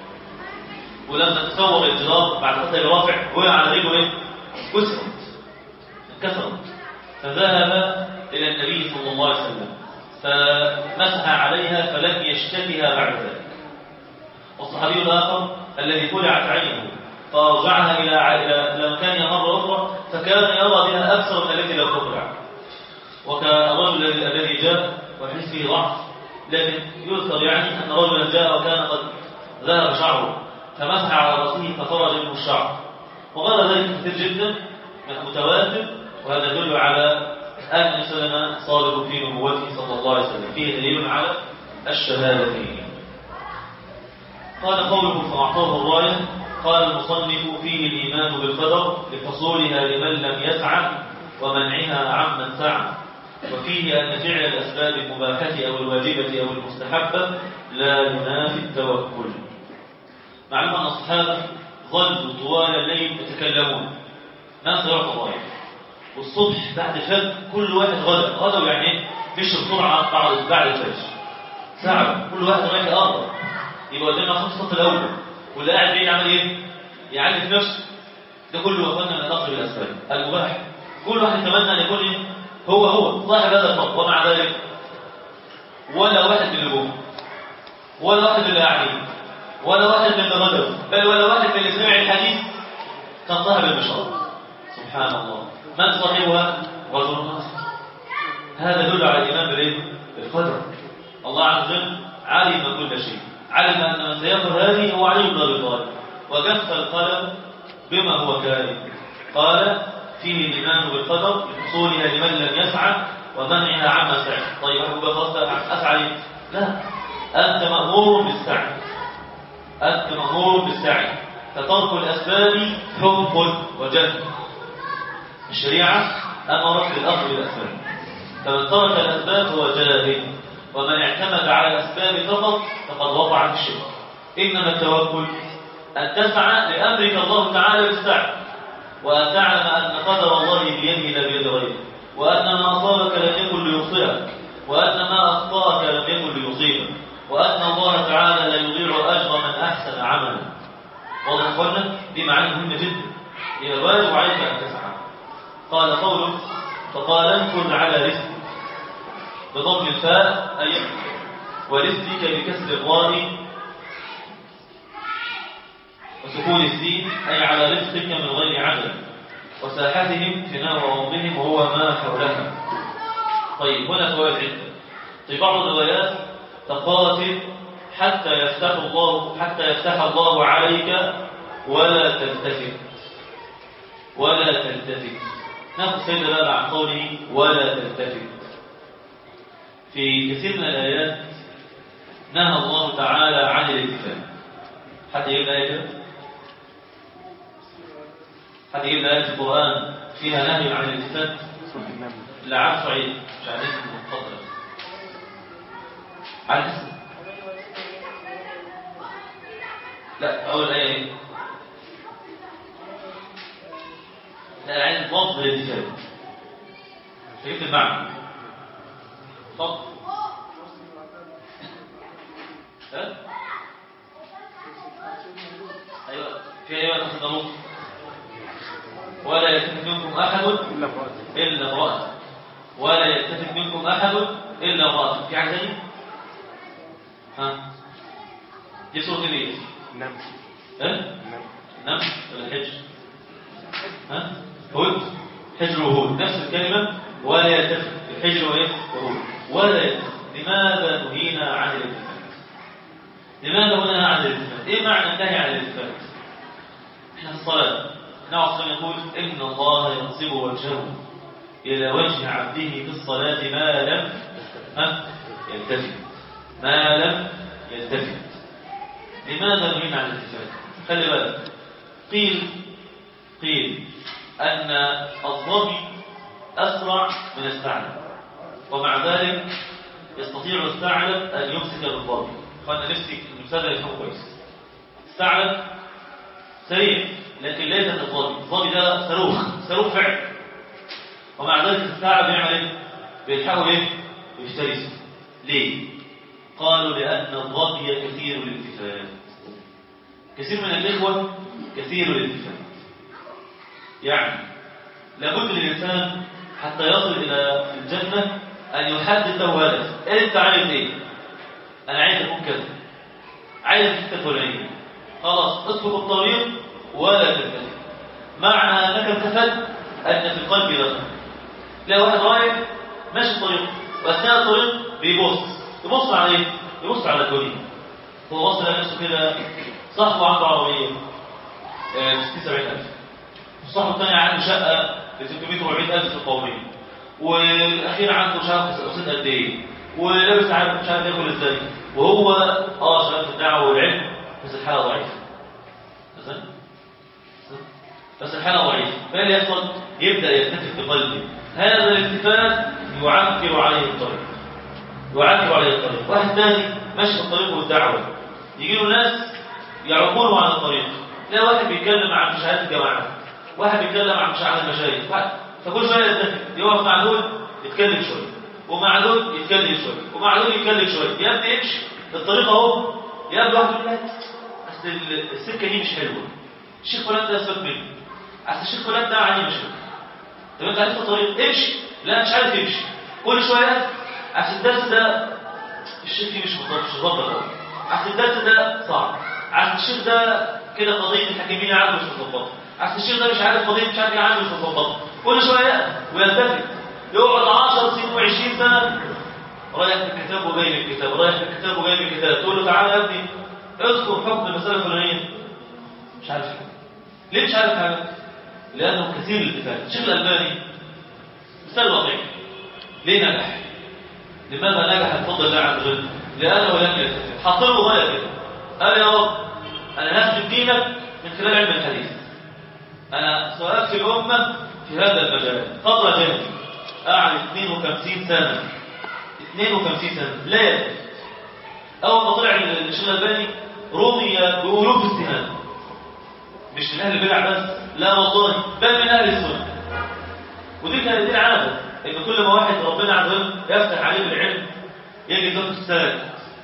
ولما تسوق الجدار بعد قتل أبي رافع وقع على رجله إيه؟ كسرت انكسرت فذهب إلى النبي صلى الله عليه وسلم فمسح عليها فلم يشتكها بعد ذلك. والصحابي الآخر الذي خلعت عينه فأرجعها إلى إلى مكانها مرة أخرى، فكان يرى بها أكثر من التي لا تقلع. وكان الرجل الذي جاء والحديث فيه ضعف، لكن يذكر يعني أن رجلا جاء وكان قد ذهب شعره فمسح على رأسه فخرج منه الشعر، وغير ذلك كثير جدا متواتر، وهذا يدل على أن سلم صادق في نبوته صلى الله عليه وسلم، فيه دليل على الشهادتين. قال قوله فأعطاه الراية، قال المصنف فيه الإيمان بالقدر لحصولها لمن لم يسعى ومنعها عمن سعى، وفيه أن فعل الأسباب المباحة أو الواجبة أو المستحبة لا ينافي التوكل. معلوم أن الصحابة ظلوا طوال الليل يتكلمون، ناس يعطوا الراية، والصبح بعد الفجر كل واحد غدا غدا يعني مش بسرعة بعد بعد الفجر ساعة، كل واحد رايح يقرب، يبقى قدامنا خمس صف الأول، واللي قاعد بعيد عمل إيه؟ يعلم نفسه. ده كله وصلنا من أقرب الأسباب المباح، كل واحد يتمنى أن يكون إيه؟ هو هو صاحب هذا الفضل، ومع ذلك ولا واحد من الأبوه، ولا واحد من الأعلين، ولا واحد من الرجل، بل ولا واحد من اللي سمع الحديث كان صاحب البشارة. سبحان الله، من صاحبها؟ رجل ناصح. هذا يدل على الإيمان بالإيه؟ بالقدر. الله عز وجل علم كل شيء، علم أن من سيقر هذه هو علي بن أبي طالب، وجف القلم بما هو كائن. قال فيه الإيمان بالقدر لحصولها لمن لم يسعى ومنعها عما سعى. طيب أبو بكر أسعى؟ لا، أنت مأمور بالسعي، أنت مأمور بالسعي، فترك الأسباب حب وجهل. الشريعة أمرت بالأخذ بالأسباب، فمن ترك الأسباب هو جاهل، ومن اعتمد على الأسباب فقط فقد وقع في الشرك. إنما التوكل أن تسعى لأمرك الله تعالى بالسعي، وأن تعلم أن قدر الله بيده لا بيد غيره، وأن ما أصابك لم يكن ليخطئك، وأن ما أخطأك لم يكن ليصيبك، وأن الله تعالى لا يضيع أجر من أحسن عملا. واضح قلنا دي معاني مهمة جدا، هي الواجب عليك أن تسعى. قال قوله فقال انكر على رزقك بضم الفاء أي ورزقك بكسر الراء وسكون السين أي على رزقك من غير عدل، وساحتهم فناء أرضهم وهو ما حولها. طيب هنا فوائد عدة. في بعض الروايات تقاتل حتى يفتح الله حتى يفتح الله عليك ولا تلتفت ولا تلتفت. ناخذ سيدنا بقى عن قوله ولا تلتفت. في كثير من الآيات نهى الله تعالى عن الالتفات. حد يجيب آية كده؟ حد يجيب آية في القرآن فيها نهي عن الالتفات؟ لا عارف صعيد مش عارف تفضل. عارف اسم؟ لا أول آية ايه؟ لا عايز ضبط الالتفات. شايف المعنى؟ تفضل. ها؟ ايوه في ايوه تفضلوا. ولا يلتفت منكم احد الا امرأة، ولا يلتفت منكم احد الا امرأة. في حاجه ثانيه؟ ها؟ دي سورة ايه؟ نمل. ها؟ نمل ولا حجر؟ ها؟ هود؟ حجر وهود نفس الكلمة. ولا يلتفت الحجر وايه؟ وهود. ولا يلتفت. لماذا نهينا عن الالتفات؟ لماذا نهينا عن الالتفات؟ ايه معنى النهي عن الالتفات؟ احنا في الصلاة نعصم يقول إن الله ينصب وجهه إلى وجه عبده في الصلاة ما لم يلتفت ما لم يلتفت. لماذا نهينا عن الالتفات؟ خلي بالك، قيل قيل أن الظبي أسرع من الثعلب، ومع ذلك يستطيع الثعلب أن يمسك بالظبي. فأنا نفسي المثال يفهم كويس. الثعلب سريع لكن ليس كالظبي، الظبي ده صاروخ صاروخ فعل، ومع ذلك الثعلب بيعمل ايه؟ بيلحقه ايه؟ يفترسه. ليه؟ قالوا لأن الظبي كثير الالتفات. كثير من الإخوة كثير الالتفات، يعني لابد للإنسان حتى يصل إلى الجنة أن يحدد له هدف. أنت عايز إيه؟ أنا عايز أكون كذا، عايز الحتة الفلانية. خلاص اسلك الطريق ولا تلتفت. معنى أنك التفت أن في القلب دخل. تلاقي واحد رايح ماشي الطريق وأثناء الطريق بيبص يبص على إيه؟ يبص على الدنيا. هو وصل لنفسه كده صاحبه عنده عربية ب ستين سبعين ألف، صاحبه الثاني عنده شقة ب ستمائة وأربعين ألف في القومية، والأخير عنده شقة قصيد قد إيه، ولابس عارف مش عارف ياكل إزاي، وهو اه شغال في الدعوة والعلم بس الحالة ضعيفة. بس الحالة ضعيفة، فإيه اللي يحصل؟ يبدأ يلتفت بقلبه. هذا الالتفات يعكر عليه الطريق، يعكر عليه الطريق. واحد ثاني ماشي في الطريق والدعوة، يجي له ناس يعرفونه عن الطريق، تلاقي واحد بيتكلم عن مشاهدات الجماعة، واحد بيتكلم عن مشاهدات المشايخ، فكل شوية يلتفت يقف مع دول يتكلم شوية، ومع دول يتكلم شوية، ومع دول يتكلم شوية، يبدأ يمشي الطريق اهو، يبدأ واحد يقول لك أصل السكة دي مش حلوة، الشيخ فلان ده أسفل مني، أصل الشيخ فلان ده عني مش حلو. طب أنت عرفت الطريق؟ امشي. لا مش عارف يمشي، كل شوية أصل الدرس ده الشيخ فيه مش مظبط مش مظبط قوي، أصل الدرس ده صعب، أصل الشيخ ده كده قضية الحكيمية عنده مش مظبطة، أصل الشيخ ده مش عارف قضية مش عارف ايه عنده مش مظبطة. كل شوية ويلتفت يقعد عشر سنين وعشرين سنة رايح في الكتاب وجاي من الكتاب، رايح في الكتاب وجاي من الكتاب، تقول له تعالى يا ابني اذكر حكم المسألة الفلانية، مش عارف حاجة. ليه مش عارف حاجة؟ لأنه كثير الالتفات. الشيخ الألباني مثال لطيف، ليه نجح؟ لماذا نجح بفضل الله عز وجل؟ لأنه لم يلتفت. حط له غاية كده، قال يا رب أنا هخدم دينك من خلال علم الحديث، أنا سأكفي الأمة في هذا المجال. فترة جانب قعد اثنين وخمسين سنة اثنين وخمسين سنة لا يلتفت. أول ما طلع الشيخ الألباني رمي بألوف السهام، مش من أهل البدع بس، لا والله بل من أهل السنة. ودي كانت دي العادة، إن كل ما واحد ربنا عز وجل يفتح عليه بالعلم يجد له السلام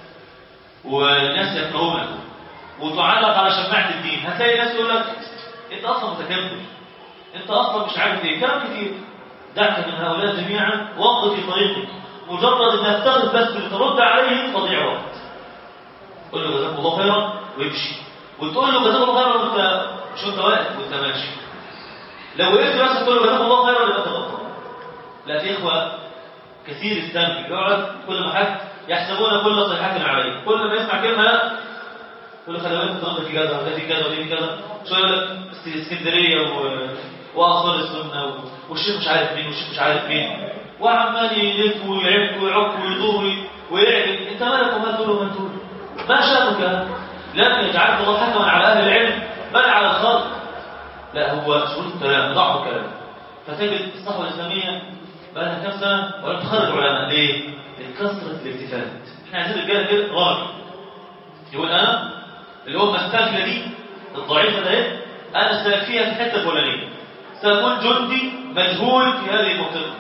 والناس يقرؤونه وتعلق على شماعة الدين، هتلاقي ناس يقول لك أنت أصلا متكبر، أنت أصلا مش عارف إيه، كلام كتير. دعك من هؤلاء جميعا وامض في طريقك، مجرد أن تستغرب بس لترد عليه تضيع وقت. قل له جزاك الله خيرا ويمشي، وتقول له جزاك الله خيرا وانت مش وانت واقف وانت ماشي. لو وقفت بس تقول له جزاك الله خيرا يبقى انت غلطان. لا في اخوه كثير السمع يقعد كل ما حد يحسبون كل صيحة عليه، كل ما يسمع كلمه لا يقول له خلي بالك ده في كذا وده في كذا وده في كذا. شويه يقول لك اسكندريه و... واثار السنه و... والشيخ مش عارف مين والشيخ مش عارف مين، وعمال يلف ويعك ويعك ويدور ويعجب. انت مالك وما تقول وما تقول؟ ما شأنك؟ لم يجعلك الله حكما على اهل العلم بل على الخلق. لا هو شغل الكلام ضعف الكلام. فتجد الصحوه الاسلاميه بقى لها كام سنه ولم تخرج علماء. ليه؟ لكثره الالتفات. احنا عايزين رجاله كده راجل يقول انا الامه السافله دي الضعيفه ده ايه؟ انا سافيها في الحته الفلانيه، ساكون جندي مجهول في هذه المنطقه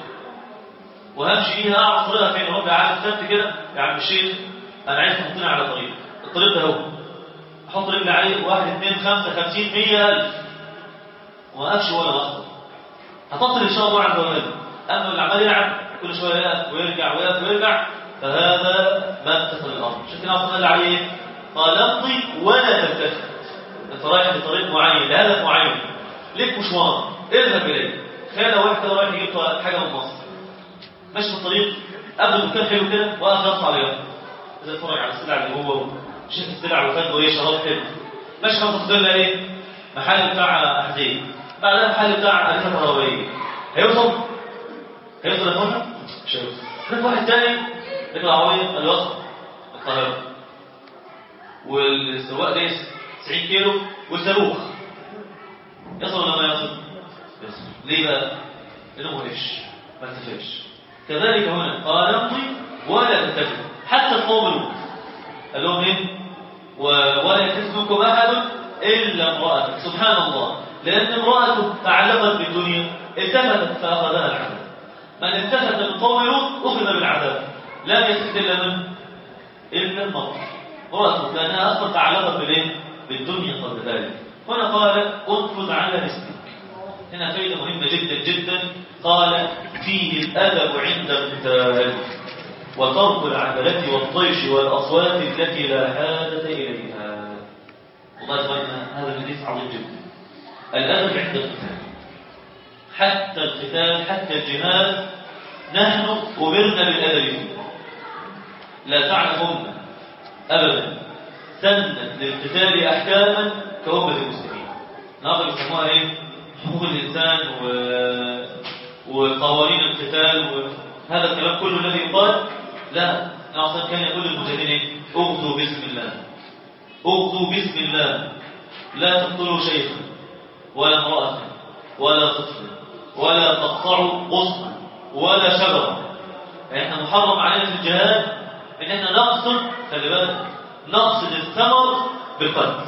وهمشي بيها اعرف طريقها فين. ربي عارف سبت كده يا عم الشيخ انا عايز تحطني على طريق، الطريق ده هو احط رجلي عليه واحد اثنين خمسه خمسين مية الف وامشي ولا بخطر، هتصل ان شاء الله عز وجل. اما اللي عمال يلعب كل شويه يقف ويرجع ويقف ويرجع فهذا ما اتصل الامر. عشان كده اصلا اللي عليه قال امضي ولا تلتفت. انت رايح لطريق معين لهدف معين ليك مشوار اذهب اليه. تخيل لو واحد كده رايح يجيب حاجه من مصر ماشي في الطريق قبل الدكان حلو كده وقف يقص عليها اذا اتفرج على السلع اللي هو شايف السلع وخد له ايه شراب حلو ماشي خمسة سنة ايه محل بتاع احذيه بعدها محل بتاع أجهزة كهربائية. هيوصل هيوصل لهنا مش هيوصل. هناك واحد تاني ركب عربية الوسط القاهرة والسواق ده تسعين كيلو والصاروخ يصل ولا ما يصل؟ يصل. ليه بقى؟ لأنه ما وقفش ما التفتش. كذلك هنا قال امضي ولا تلتفت. حتى القوم لوط قال لهم ايه؟ ولا يلتفت منكم احد الا امرأتك. سبحان الله، لأن امرأته تعلقت بالدنيا التفتت فأخذها العذاب. من التفت من قوم لوط أخذ بالعذاب. لم يلتفت إلا من إلا المرأة امرأته لأنها أصلا تعلقت بالايه؟ بالدنيا قبل ذلك. هنا قال انفذ على رزقك. هنا فائدة مهمة جدا جدا. قال فيه الأدب عند القتال وترك العجلة والطيش والأصوات التي لا حاجة إليها. والله يا هذا الحديث عظيم جدا. الأدب عند القتال، حتى القتال حتى الجهاد نحن أمرنا بالأدب فيه. لا تعلم أمة أبدا سنت للقتال أحكاما كأمة المسلمين. نقدر يسموها إيه؟ حقوق الإنسان و... وقوانين القتال وهذا الكلام كله الذي يقال. لا، نعصر كان يقول للمجاهدين اغزوا باسم الله، اغزوا باسم الله، لا تقتلوا شيخا ولا امرأة ولا طفلا ولا تقطعوا غصنا ولا شجرة. يعني احنا محرم علينا في الجهاد ان احنا نقصد، خلي بالك، نقصد الثمر بالقتل.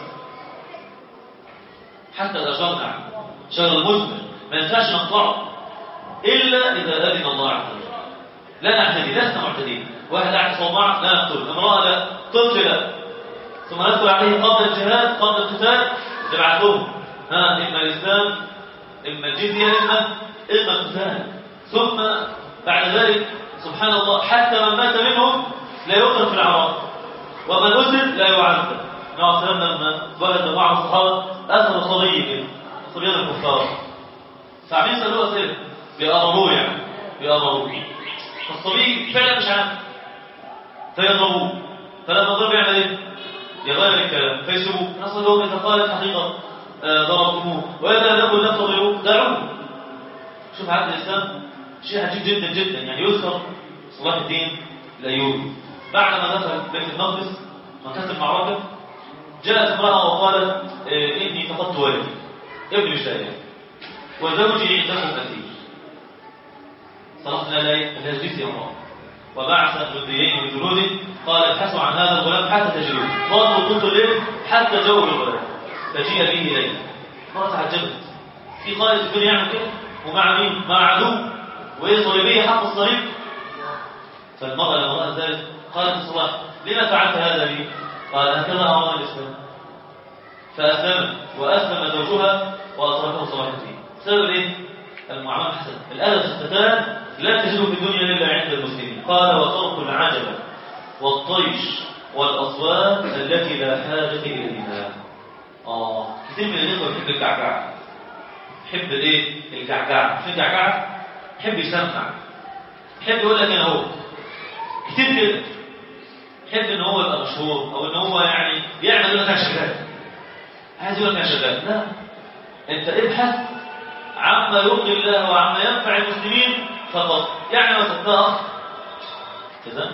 حتى الاشجار نعم، شجر المثمر ما ينفعش نقطعه الا اذا اذن الله عز وجل. لا نعتدي، لسنا معتدين. واحد قاعد صومعه لا نقتل، امرأة لا، طفل لا، ثم ندخل عليه قبل الجهاد قبل القتال نبعثهم ها اما الاسلام اما الجزيه اما اما القتال. ثم بعد ذلك سبحان الله حتى من مات منهم لا يؤثر في العراق، ومن أسر لا يعذب. نعم سلام لما وجد بعض الصحابه اثر صبي صبيان الكفار، فعمين سالوه اسئله بيقربوه، يعني بيقربوه، فالصبي فعلا مش عارف فيضربوه، فلما ضرب يعمل ايه؟ يغير الكلام فيسيبوه. نصل لهم اذا قال الحقيقه ضربتموه واذا نقول لم تضربوه دعوه. شوف عدل الاسلام شيء عجيب جدا جدا. يعني يذكر صلاح الدين الايوبي بعدما دخل بيت المقدس وانتهت المعركه، جاءت امراه وقالت اني فقدت ولدي، ابني مش لاقي، وزوجي عندكم كثير. صلاح لا لا الهجريس يا امراه، وبعث جنديين من جنوده قال ابحثوا عن هذا الغلام حتى تجدوه. ضربوا طول الليل حتى جاءوا بالغلام فجيء به اليه. مرة تعجبت، في قائد الدنيا يعمل كده ومع مين؟ مع عدو وايه صليبيه حق الصليب. فالمرأة لما رأت ذلك قالت صلاح لما فعلت هذا لي؟ قال هكذا أمرنا الإسلام. فأسلمت وأسلم زوجها وأتركه صلاح الدين. سبب ايه؟ المعاملة الحسنة. الأدب في القتال لا تجده في الدنيا إلا عند المسلمين. قال وترك العجلة والطيش والأصوات التي لا حاجة إليها. آه كثير من الإخوة يحب الجعجعة، يحب الإيه؟ الجعجعة. في الجعجعة يحب يسمع، يحب يقول لك أنا هو كثير كده، يحب إن هو يبقى مشهور أو إن هو يعني يعمل يقول لك أنا شغال، عايز يقول لك أنا شغال. لا، أنت ابحث عما يرضي الله وعما ينفع المسلمين فقط. يعني ما تتأخر كذا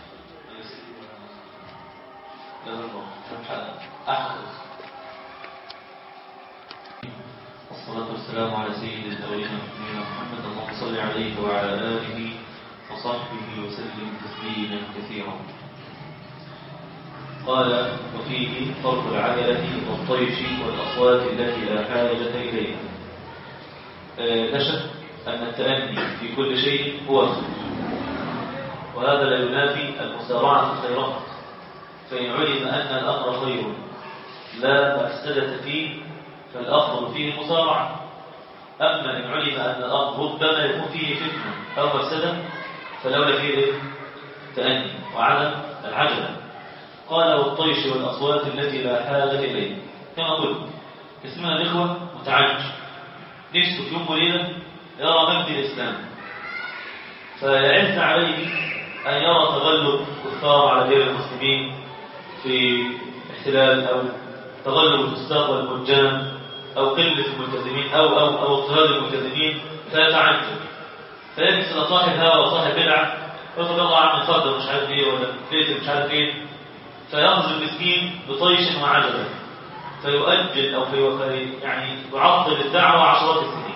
أحد. والصلاة والسلام على سيد الأولين والآخرين محمد، اللهم صل عليه وعلى آله وصحبه وسلم تسليما كثيرا. قال وفيه فرق العجلة والطيش والأصوات التي لا حاجة إليها. لا شك أن التأني في كل شيء هو الخير، وهذا لا ينافي المسارعة في الخيرات، فإن علم أن الأمر خير لا مفسدة فيه فالأفضل فيه المسارعة. أما إن علم أن الأمر ربما يكون فيه فتنة أو مفسدة فلولا فيه إيه؟ تأني وعدم العجلة. قال والطيش والأصوات التي لا حاجة إليه. كما قلت اسمنا الإخوة متعجب، نفسه في يوم وليلة يرى مجد الإسلام، فيعز عليه أن يرى تغلب كفار على غير المسلمين في احتلال أو تغلب الفساق والمرجان أو قلة الملتزمين أو أو أو اضطهاد الملتزمين، فيتعجب فيجلس إلى صاحب هوى وصاحب بدعة يقول الله عم الفرد مش عارف إيه ولا بيت مش عارف إيه، فيأخذ المسكين بطيش وعجلة فيؤجل أو في يعني يعطل الدعوة عشرات السنين.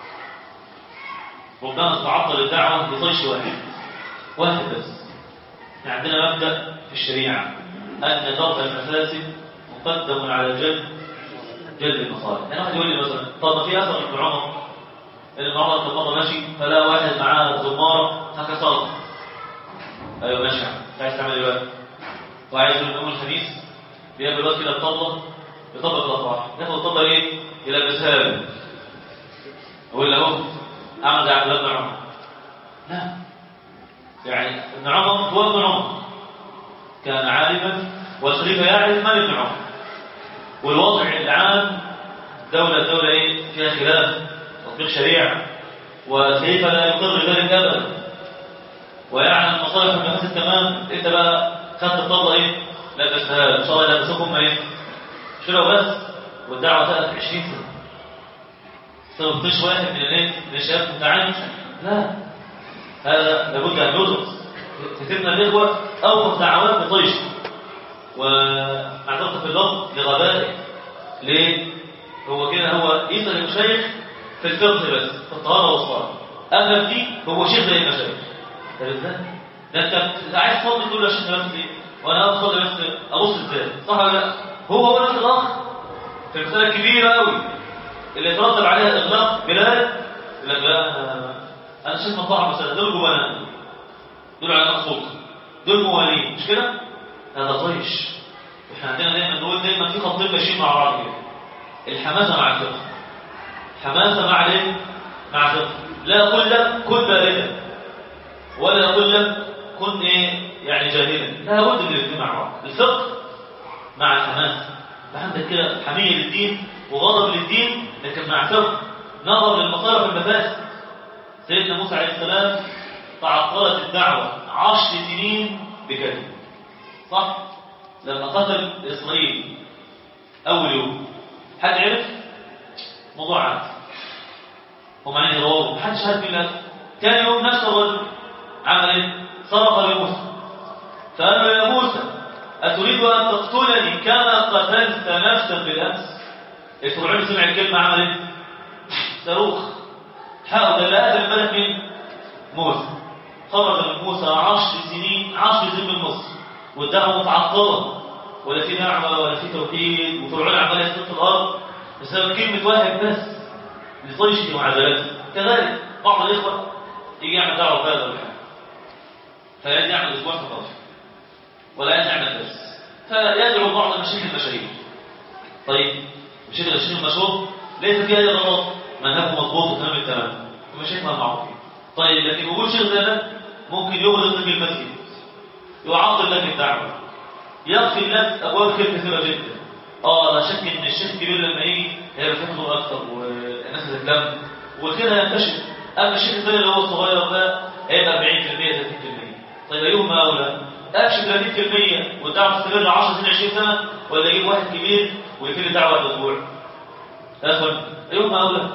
ربما تعطل الدعوة بطيش واحد واحد بس. يعني عندنا مبدأ في الشريعة أن درء المفاسد مقدم على جلب جلب المصالح. يعني واحد يقول لي مثلا طب ما في أثر ابن عمر إن ابن عمر كان مرة ماشي فلا واحد معاه زمارة هكسرها. أيوة ماشي، عايز تعمل إيه بقى؟ وعايز يقول يوم الخميس بيقابل الوقت كده بطلة يطبق الأفراح، ياخد الطبقة إيه؟ يلبسها له. أقول له أهو أعمل زي عبد الله بن عمر. لا، يعني ابن عمر هو ابن عمر كان عالما والخليفة يعرف من ابن عمر، والوضع العام دولة دولة إيه فيها خلاف تطبيق شريعة، وكيف لا يقر ذلك أبدا ويعلم مصالح المفاسد تمام. أنت بقى خدت الطلة إيه لبسها إن شاء الله لبسوكم إيه مش كده وبس، والدعوة تأتي عشرين سنة سبب طيش واحد من الايه من الشباب متعامل. لا، هذا لابد ان يدرس. كتبنا الاخوه اوقف دعوات بطيش واعتقد في اللفظ لغبائه. ليه؟ هو كده هو يسال المشايخ في الفقه بس في الطهاره والصلاه، اما دي هو شيخ زي المشايخ. طب ازاي؟ ده انت عايز تصلي تقول له يا شيخ بس ايه وانا اصلي بس ابص ازاي؟ صح ولا لا؟ هو هو نفس الاخ في مساله كبيره قوي اللي يترتب عليها اغلاق بلاد. لا لا انا شايف مطاعم مثلا دول جبناء، دول علماء سلطه، دول موالين، مش كده؟ هذا طيش. واحنا عندنا دايما نقول دايما في خطين ماشيين مع بعض كده، الحماسه مع الفقه، حماسه مع الايه؟ مع الفقه. لا يقول لك كن باردا ولا يقول لك كن ايه يعني جاهلا، لا بد من الاثنين مع بعض، الفقه مع الحماسه. عندك كده حميه للدين وغضب للدين، لكن مع فقه نظر للمصالح والمفاسد. سيدنا موسى عليه السلام تعطلت الدعوه عشر سنين بكذب، صح؟ لما قتل اسرائيل اول يوم حد عرف؟ موضوع عاد هم عين يروه محدش عارف مين. ثاني يوم نفس الرجل عمل ايه؟ صرخ لموسى فقال له يا موسى أتريد أن تقتلني كما قتلت نفسا بالأمس؟ الفرعون سمع الكلمة عمل ايه؟ صاروخ حاول ده اللي قتل امبارح مين؟ موسى. خرج من موسى عشر سنين عشر سنين من مصر والدعوة متعطلة ولا في دعوة ولا في توحيد، وفرعون عمال يسقط في الأرض بسبب كلمة واحد بس لطيشه وعذاباته. كذلك بعض الإخوة يجي يعمل دعوة بهذا الحال فيجي يعمل أسبوع فقط ولا يجي يعمل درس، فيدعو بعض المشايخ المشاهير. طيب مشايخ المشاهير المشهور ليس فيها أي غلط، منهجه مضبوط وتمام التمام ومشايخ معروفين. طيب لكن وجود شيخ زي ده ممكن يغلق لك المسجد، يعطل لك الدعوة، يغفل لك أبواب خير كثيرة جدا. اه لا شك ان الشيخ الكبير لما يجي هيبقى فيه حضور اكثر والناس هتتلم والخير هينتشر. اما الشيخ الثاني اللي هو الصغير ده هيبقى أربعين بالمئة ثلاثين بالمئة. طيب ايهما اولى؟ ابشر ثلاثين بالمئة والدعوه تستمر عشر سنين عشرين سنه، ولا يجيب واحد كبير ويفيد الدعوه الاسبوع؟ اخوان ايهما اولى؟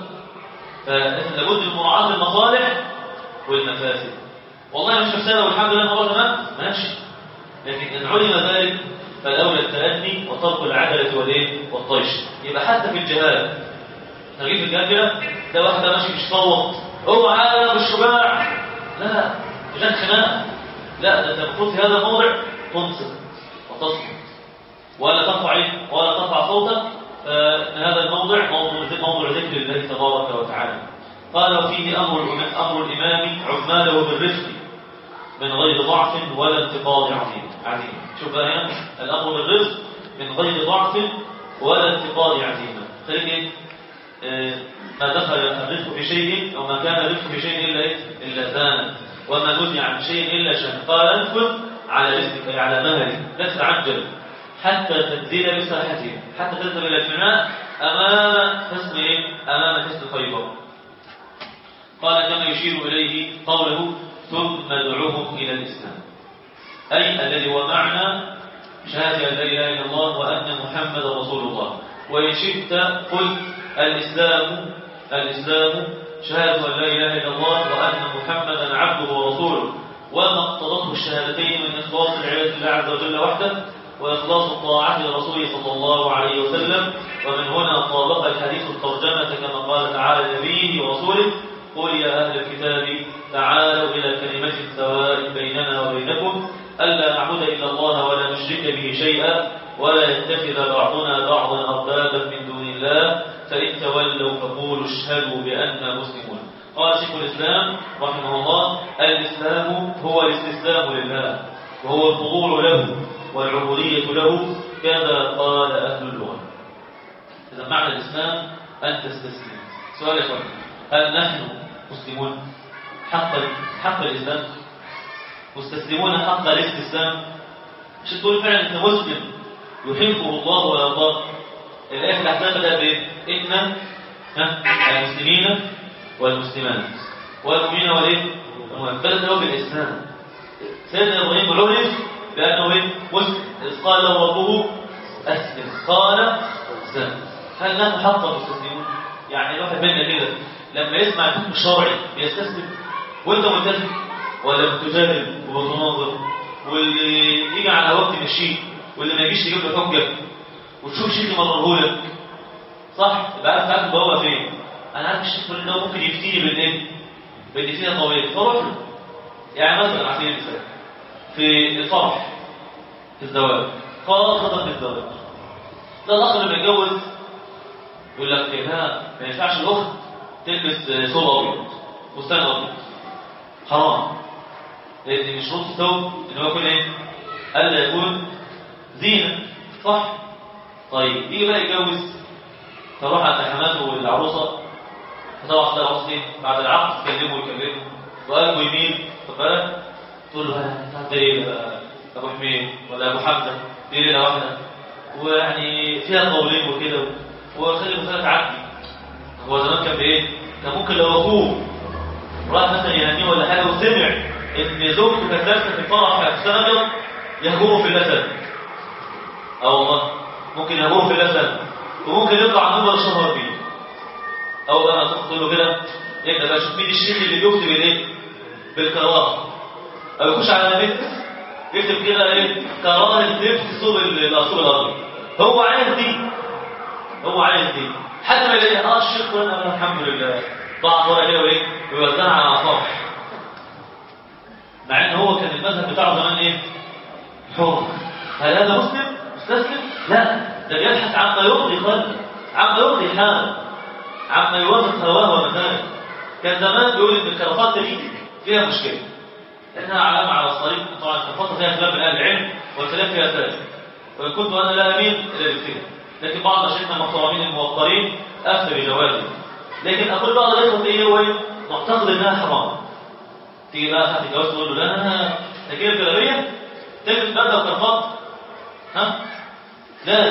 فلابد من مراعاه المصالح والمفاسد. والله مش مفسده والحمد لله الموضوع تمام ماشي، لكن ان علم ذلك فالاولى التأني وترك العدله والايه والطيش. يبقى حتى في الجهاد نجيب في الجهاد كده ده واحد ماشي مش صوت هو عالم بالشجاع، لا جهاد خناقه، لا ده انت المفروض في هذا الموضع تنصت وتصمت ولا ترفع ايه ولا ترفع صوتك. فان هذا الموضع موضوع موضوع ذكر الله تبارك وتعالى. قال وفيه امر امر الامام عماله بالرفق من غير ضعف ولا انتقاض عظيم عظيم. شوف بقى هنا الامر بالرفق من غير ضعف ولا انتقاض عظيم. خليك ايه آه ما دخل الرفق في شيء او ما كان الرفق في شيء الا ايه الا زان، وما نزع عن شيء الا شان. قال انفذ على رزقك أي على مهلك لا تتعجل حتى تنزل بساحته، حتى تذهب الى الفناء امام حصن ايه امام حصن خيبر. قال كما يشير اليه قوله ثم ادعوهم الى الاسلام، اي الذي هو معنى شهاده ان لا اله الا الله وان محمدا رسول الله. وان شئت قل الاسلام الاسلام شهاده ان لا اله الا الله وان محمدا عبده ورسوله، وما اقتضته الشهادتين من اخلاص العباده لله عز وجل وحده واخلاص الطاعه لرسوله صلى الله عليه وسلم. ومن هنا طابق الحديث الترجمه كما قال تعالى لنبيه ورسوله قل يا اهل الكتاب تعالوا الى كلمه سواء بيننا وبينكم الا نعبد الا الله ولا نشرك به شيئا ولا يتخذ بعضنا بعضا اربابا من دون الله فان تولوا فقولوا اشهدوا باننا مسلمون. قال شيخ الاسلام رحمه الله الاسلام هو الاستسلام لله وهو الخضوع له والعبوديه له كما قال اهل اللغه. اذا معنى الاسلام ان تستسلم. سؤال يا اخوان، هل نحن مسلمون حق حق الاسلام؟ مستسلمون حق الاستسلام؟ مش تقول فعلا انت مسلم يحبه الله ويرضاه؟ الايه الاحزاب بدأ بايه؟ إن المسلمين والمسلمات والمؤمنين والإيه؟ بدأت له بالإسلام. سيدنا إبراهيم عرف بأنه إيه؟ مسلم، إذ قال له ربه أسلم قال أسلم. هل نحن حقا مستسلمون؟ يعني الواحد منا كده لما يسمع الحكم الشرعي يستسلم وأنت ملتزم ولا بتجادل وبتناظر واللي يجي على وقت مشيه واللي ما يجيش يجيب لك حجه وتشوف شيخ يمرره لك صح؟ يبقى عارف تعرف البوابه فين. انا عارف الشيخ ده ممكن يفتيني بالايه؟ بان فيها طويل فروح له. يعني مثلا على سبيل المثال في الفرح في الزواج قال خطب في الزواج ده الاخ اللي بيتجوز يقول لك لا ما ينفعش الاخت تلبس ثوب ابيض فستان ابيض حرام، لان من شروط الثوب ان هو يكون ايه؟ الا يكون زينه صح؟ طيب يجي بقى يتجوز فروح عند حماته والعروسه فطبعا ده العروسه ايه؟ بعد العقد تكلمه ويكلمه وقلبه يميل فبالك تقول له ده ايه ابو حميد ولا ابو حمزه دي ليله واحده ويعني فيها قولين وكده وخلي المساله تعدي. هو زمان كان بايه؟ كان ممكن لو اخوه راح مثلا يهنيه ولا حاجه وسمع ان زوجته كانت لابسه في الفرح في فستان ابيض يهجره في اللسان. اه والله ممكن يهجره في اللسان وممكن يطلع منبر الشهر بيه. اول بقى ما تقول له كده يبدا بقى شوف مين الشيخ اللي بيكتب الايه؟ بالكرامه او يخش على النت يكتب كده ايه؟ كرامه لبس الثوب الثوب الابيض. هو عايز دي هو عايز دي حتى ما يلاقي اه الشيخ وانا الحمد لله ضاع ورقه كده وايه؟ ويوزعها على اعصابه. مع ان هو كان المذهب بتاعه زمان ايه؟ حر. هل هذا مسلم؟ مستسلم؟ لا، ده بيبحث عما يرضي قلبه، عما يرضي حاله، عما يوافق هواه ومزاجه. كان زمان بيقول ان الكرافات دي فيها مشكله. انها علامه على الصليب، طبعا الكرافات فيها كلام من اهل العلم والكلام فيها سائل. وان كنت انا لا امين الا بالكده. لكن بعض اشياخنا المحترمين الموقرين افتى بجوازه. لكن اقول بعض الاخوه ايه هو معتقد انها حرام. تيجي بقى ساعه الجواز تقول له لا انا تجيب جلابيه تلبس بدله وكرافات ها؟ لا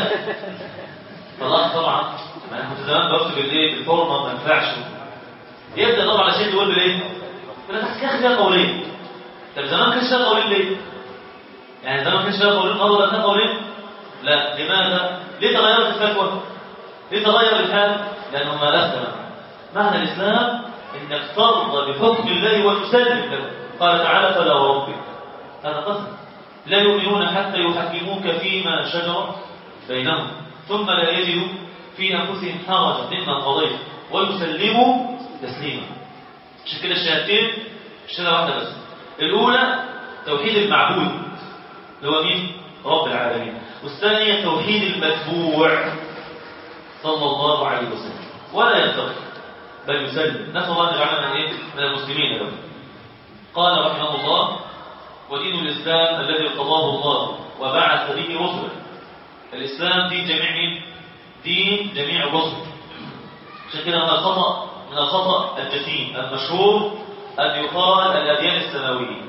طبعا طبعا ما انا كنت زمان بكتب بالايه بالفورمه ما ينفعش. يبدا طبعا شيء يقول بالايه؟ يقول لك يا اخي فيها قولين. طب زمان كانش فيها قولين ليه؟ يعني زمان كانش فيها قولين النهارده بقى فيها قولين؟ لا، لماذا؟ ليه تغيرت الفتوى؟ ليه تغير الحال؟ لانه ما اسلم. معنى الاسلام انك ترضى بحكم الله وتسلم له. قال تعالى فلا وربك. هذا قسم. لا يؤمنون حتى يحكموك فيما شجر بينهم ثم لا يجدوا في انفسهم حرجا مما قضيت ويسلموا تسليما. عشان كده الشهادتين شهاده واحده بس. الاولى توحيد المعبود اللي هو مين؟ رب العالمين. والثانيه توحيد المتبوع صلى الله عليه وسلم ولا ينتقد بل يسلم. نسأل الله أن يجعلنا من ايه؟ من المسلمين له. قال رحمه الله ودين الإسلام الذي ارتضاه الله وبعث به رسله. الإسلام دين جميع مين؟ دين جميع الرسل. عشان كده من الخطأ من الخطأ الجسيم المشهور أن يقال الأديان السماوية.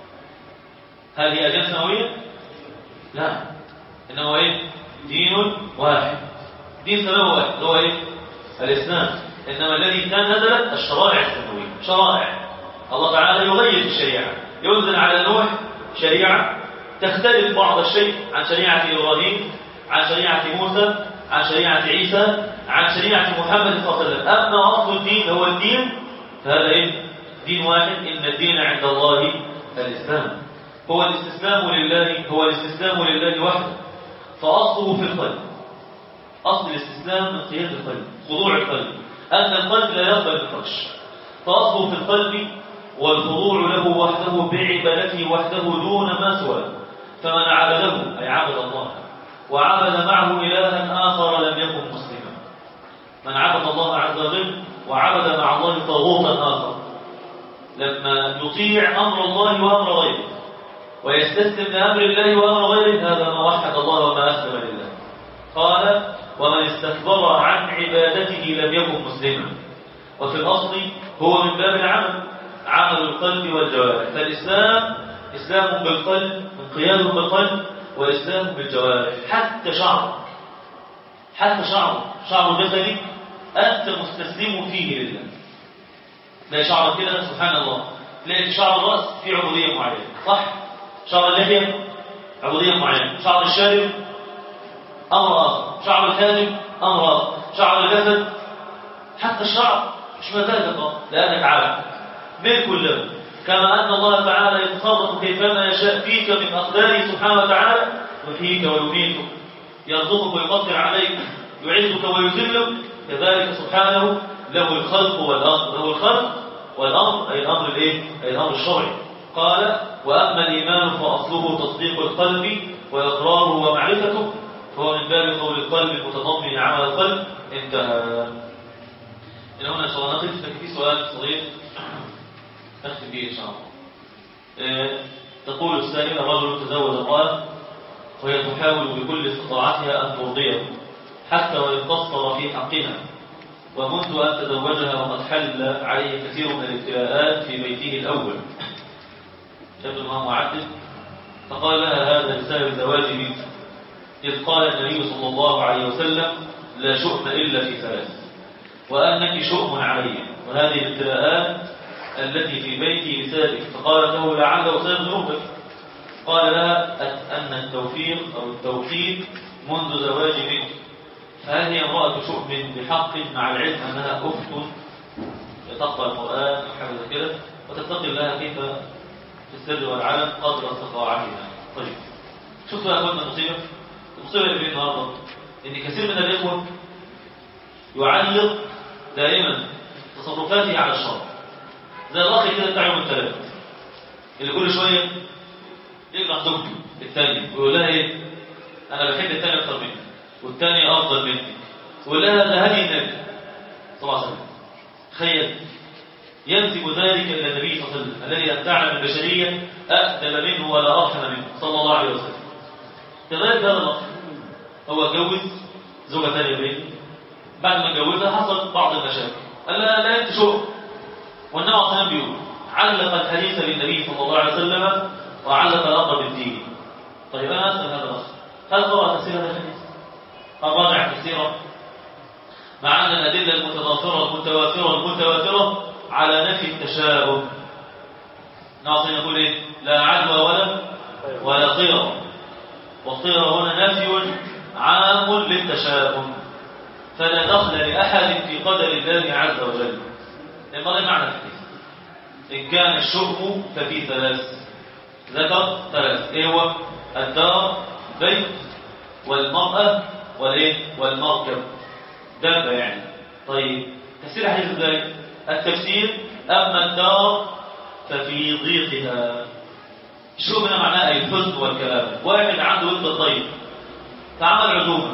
هل هي أديان سماوية؟ لا، إنه ايه؟ دين واحد، دين سماوي واحد اللي هو ايه؟ الإسلام. إنما الذي كان نزلت الشرائع السماوية. شرائع الله تعالى يغير الشريعة، ينزل على نوح شريعة تختلف بعض الشيء عن شريعة إبراهيم، عن شريعة موسى، عن شريعة عيسى، عن شريعة محمد صلى الله عليه وسلم. أما أصل الدين هو الدين فهذا إيه؟ دين واحد. إن الدين عند الله الإسلام. هو الاستسلام لله هو الاستسلام لله وحده. فأصله في القلب. أصل الاستسلام انقياد القلب، خضوع القلب، أن القلب لا يقبل الفرش. فأصله في القلب والخضوع له وحده بعبادته وحده دون ما سواه. فمن عبده أي عبد الله وعبد معه إلها آخر لم يكن مسلما. من عبد الله عز وجل وعبد مع الله طاغوتا آخر لما يطيع أمر الله وأمر غيره ويستسلم لأمر الله وأمر غيره هذا ما وحد الله وما أسلم لله. قال ومن استكبر عن عبادته لم يكن مسلما. وفي الأصل هو من باب العمل، عمل القلب والجوارح. فالإسلام إسلام بالقلب، انقياد بالقلب، والإسلام بالجوارح. حتى شعر حتى شعر شعر الجسدي أنت مستسلم فيه لله. لا شعر كده سبحان الله، لأن شعر الرأس فيه عبودية معينة، صح؟ شعر اللحية عبودية معينة، شعر الشارب أمر آخر، شعر الحاجب أمر آخر، شعر الجسد حتى الشعر مش مزاجك لأنك عالم من كله. كما أن الله تعالى يتصرف كيفما يشاء فيك من أقداره سبحانه وتعالى، يحييك ويميتك، يرزقك ويقدر عليك، يعزك ويذلك، كذلك سبحانه له الخلق والأمر. له الخلق والأمر أي الأمر الإيه؟ أي الأمر الشرعي. قال وأما الإيمان فأصله تصديق القلب وإقراره ومعرفته، فهو من باب قول القلب المتضمن عمل القلب. انتهى. إلى هنا إن شاء الله نقف. لكن في سؤال صغير أختم به إن شاء الله. أه تقول السائلة: رجل تزوج امرأة وهي تحاول بكل استطاعتها أن ترضيه حتى وإن قصر في حقها، ومنذ أن تزوجها وقد حل عليه كثير من الابتلاءات في بيته الأول، يبدو أنه معدد، فقال لها هذا بسبب زواجي منك، إذ قال النبي صلى الله عليه وسلم: لا شؤم إلا في ثلاث، وأنك شؤم علي، وهذه الابتلاءات التي في بيتي بسببك. فقالت له: لعله بسبب ذنوبك. قال لها أن التوفيق أو التوفيق منذ زواجي منك. فهل هي امرأة شؤم بحق مع العلم أنها أخت تقرأ القرآن وحاجة كده وتتقي الله كيف في السر والعلم قدر استطاعتها؟ طيب شوفوا يا أخوانا المصيبة المصيبة اللي في النهارده إن كثير من الإخوة يعلق دائما تصرفاته على الشرع، زي الأخ كده بتاع يوم الثلاث اللي كل شوية يقرأ زوجته الثانية ويقول لها إيه؟ أنا بحب الثانية أكثر منك، والثاني أفضل منك، ويقول لها ده هدي النبي صلى الله عليه وسلم. تخيل، ينسب ذلك إلى النبي صلى الله عليه وسلم الذي لم تعلم البشرية أقدم منه ولا أرحم منه صلى الله عليه وسلم. كذلك هذا الأخ هو اتجوز زوجة ثانية بينه، بعد ما اتجوزها حصل بعض المشاكل، قال لها لا أنت شو، والنبي صلى الله عليه وسلم بيقول علق الحديث بالنبي صلى الله عليه وسلم وعلق الأمر بالدين. طيب أنا أسأل هذا الأخ: هل قرأ تفسير هذا الحديث؟ هل راجع تفسيره؟ مع أن الأدلة المتضافرة المتوافرة المتواترة على نفي التشابه. ناصر يقول إيه؟ لا عدوى ولا ولا طيرة، والطيرة هنا نفي عام للتشابه، فلا دخل لأحد في قدر الله عز وجل. لما ده معنى الحديث: إن كان الشؤم ففي ثلاث، ذكر ثلاث، إيه هو؟ الدار، بيت، والمرأة، والإيه؟ والمركب، دابة يعني. طيب تفسير الحديث ازاي؟ التفسير: أما الدار ففي ضيقها. الشؤم هنا معناه أي الحزن والكلام. واحد عنده ود الطيب فعمل عزومة،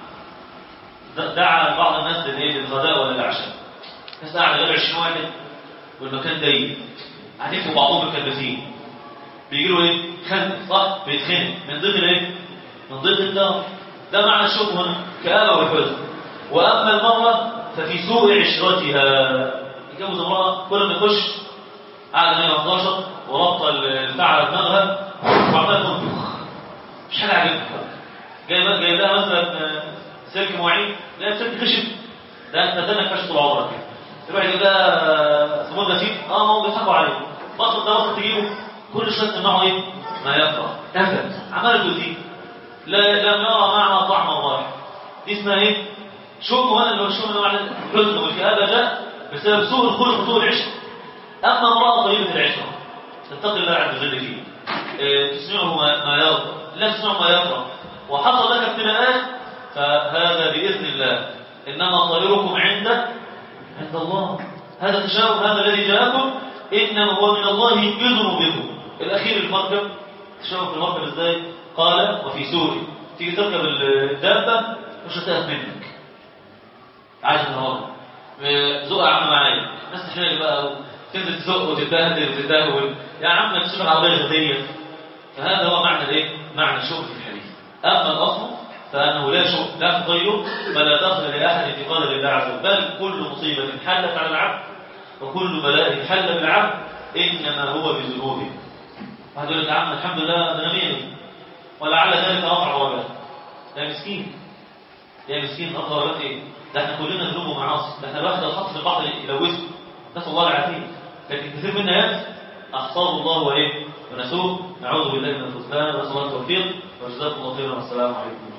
دعا بعض الناس للغداء ولا العشاء، الناس قاعدة غير عشرين واحد والمكان ضيق، قاعدين في بعضهم مكلفين، بيجيله ايه؟ خنق، صح؟ بيتخنق من ضيق الايه؟ من ضيق الدار. ده معنى الشؤم هنا، كآبة والحزن. وأما المرأة ففي سوء عشرتها. يتجوز امرأة كل ما يخش قاعدة مية وحداشر وربط الفعل دماغها وعمالة تنفخ، مش حاجة عجبها. جاي جاي لها مثلا سلك معين، لا سلك خشب، ده انت دنك فشل طول عمرك كده. الواحد يقول ده سمون نسيب، اه ما هو بيضحكوا عليه، بطل ده وصل تجيبه كل شويه تسمعه ايه؟ ما يقرا تهدد عماله تزيد، لا لم يرى معنى طعم الراحه. دي اسمها ايه؟ شؤم. وانا اللي هو الشؤم معنى الحزن والكآبه جاء بسبب سوء الخلق وسوء العشره. اما امراه طيبه العشره تتقي الله عز وجل فيه، إيه، تسمعه ما يرضى، لا تسمعه ما يقرا، وحصل لك ابتلاءات، فهذا باذن الله. انما طائركم عند عند الله. هذا التشاؤم هذا الذي جاءكم انما هو من الله يذن بكم. الاخير المركب، تشاؤم في المركب ازاي؟ قال: وفي سوري، تيجي تركب الدابه مش هتقف منك، عايز النهارده زق يا عم معايا، الناس تحمل بقى تنزل تزق وتتبهدل وتتدهول، يا عم تشوف العربيه الغديه. فهذا هو معنى الايه؟ معنى الشؤم في الحديث. اما الاصل فانه لا شؤم لا تضير، فلا دخل لاحد في قدر الله عز وجل، بل كل مصيبه حلت على العبد وكل بلاء حل بالعبد انما هو بذنوبه. واحد يقول لك: يا عم الحمد لله ده نبيني، ولعل ذلك رفع درجات. يا مسكين يا مسكين، رفع درجات ايه؟ ده احنا كلنا ذنوب ومعاصي، ده احنا الواحد لو حط في البحر يلوثه، نسأل الله العافية. لكن كثير منا يأتي أحصاه الله وإيه ونسوه. نعوذ بالله من الخذلان، ونسأل الله التوفيق، وجزاكم الله خيرا والسلام عليكم.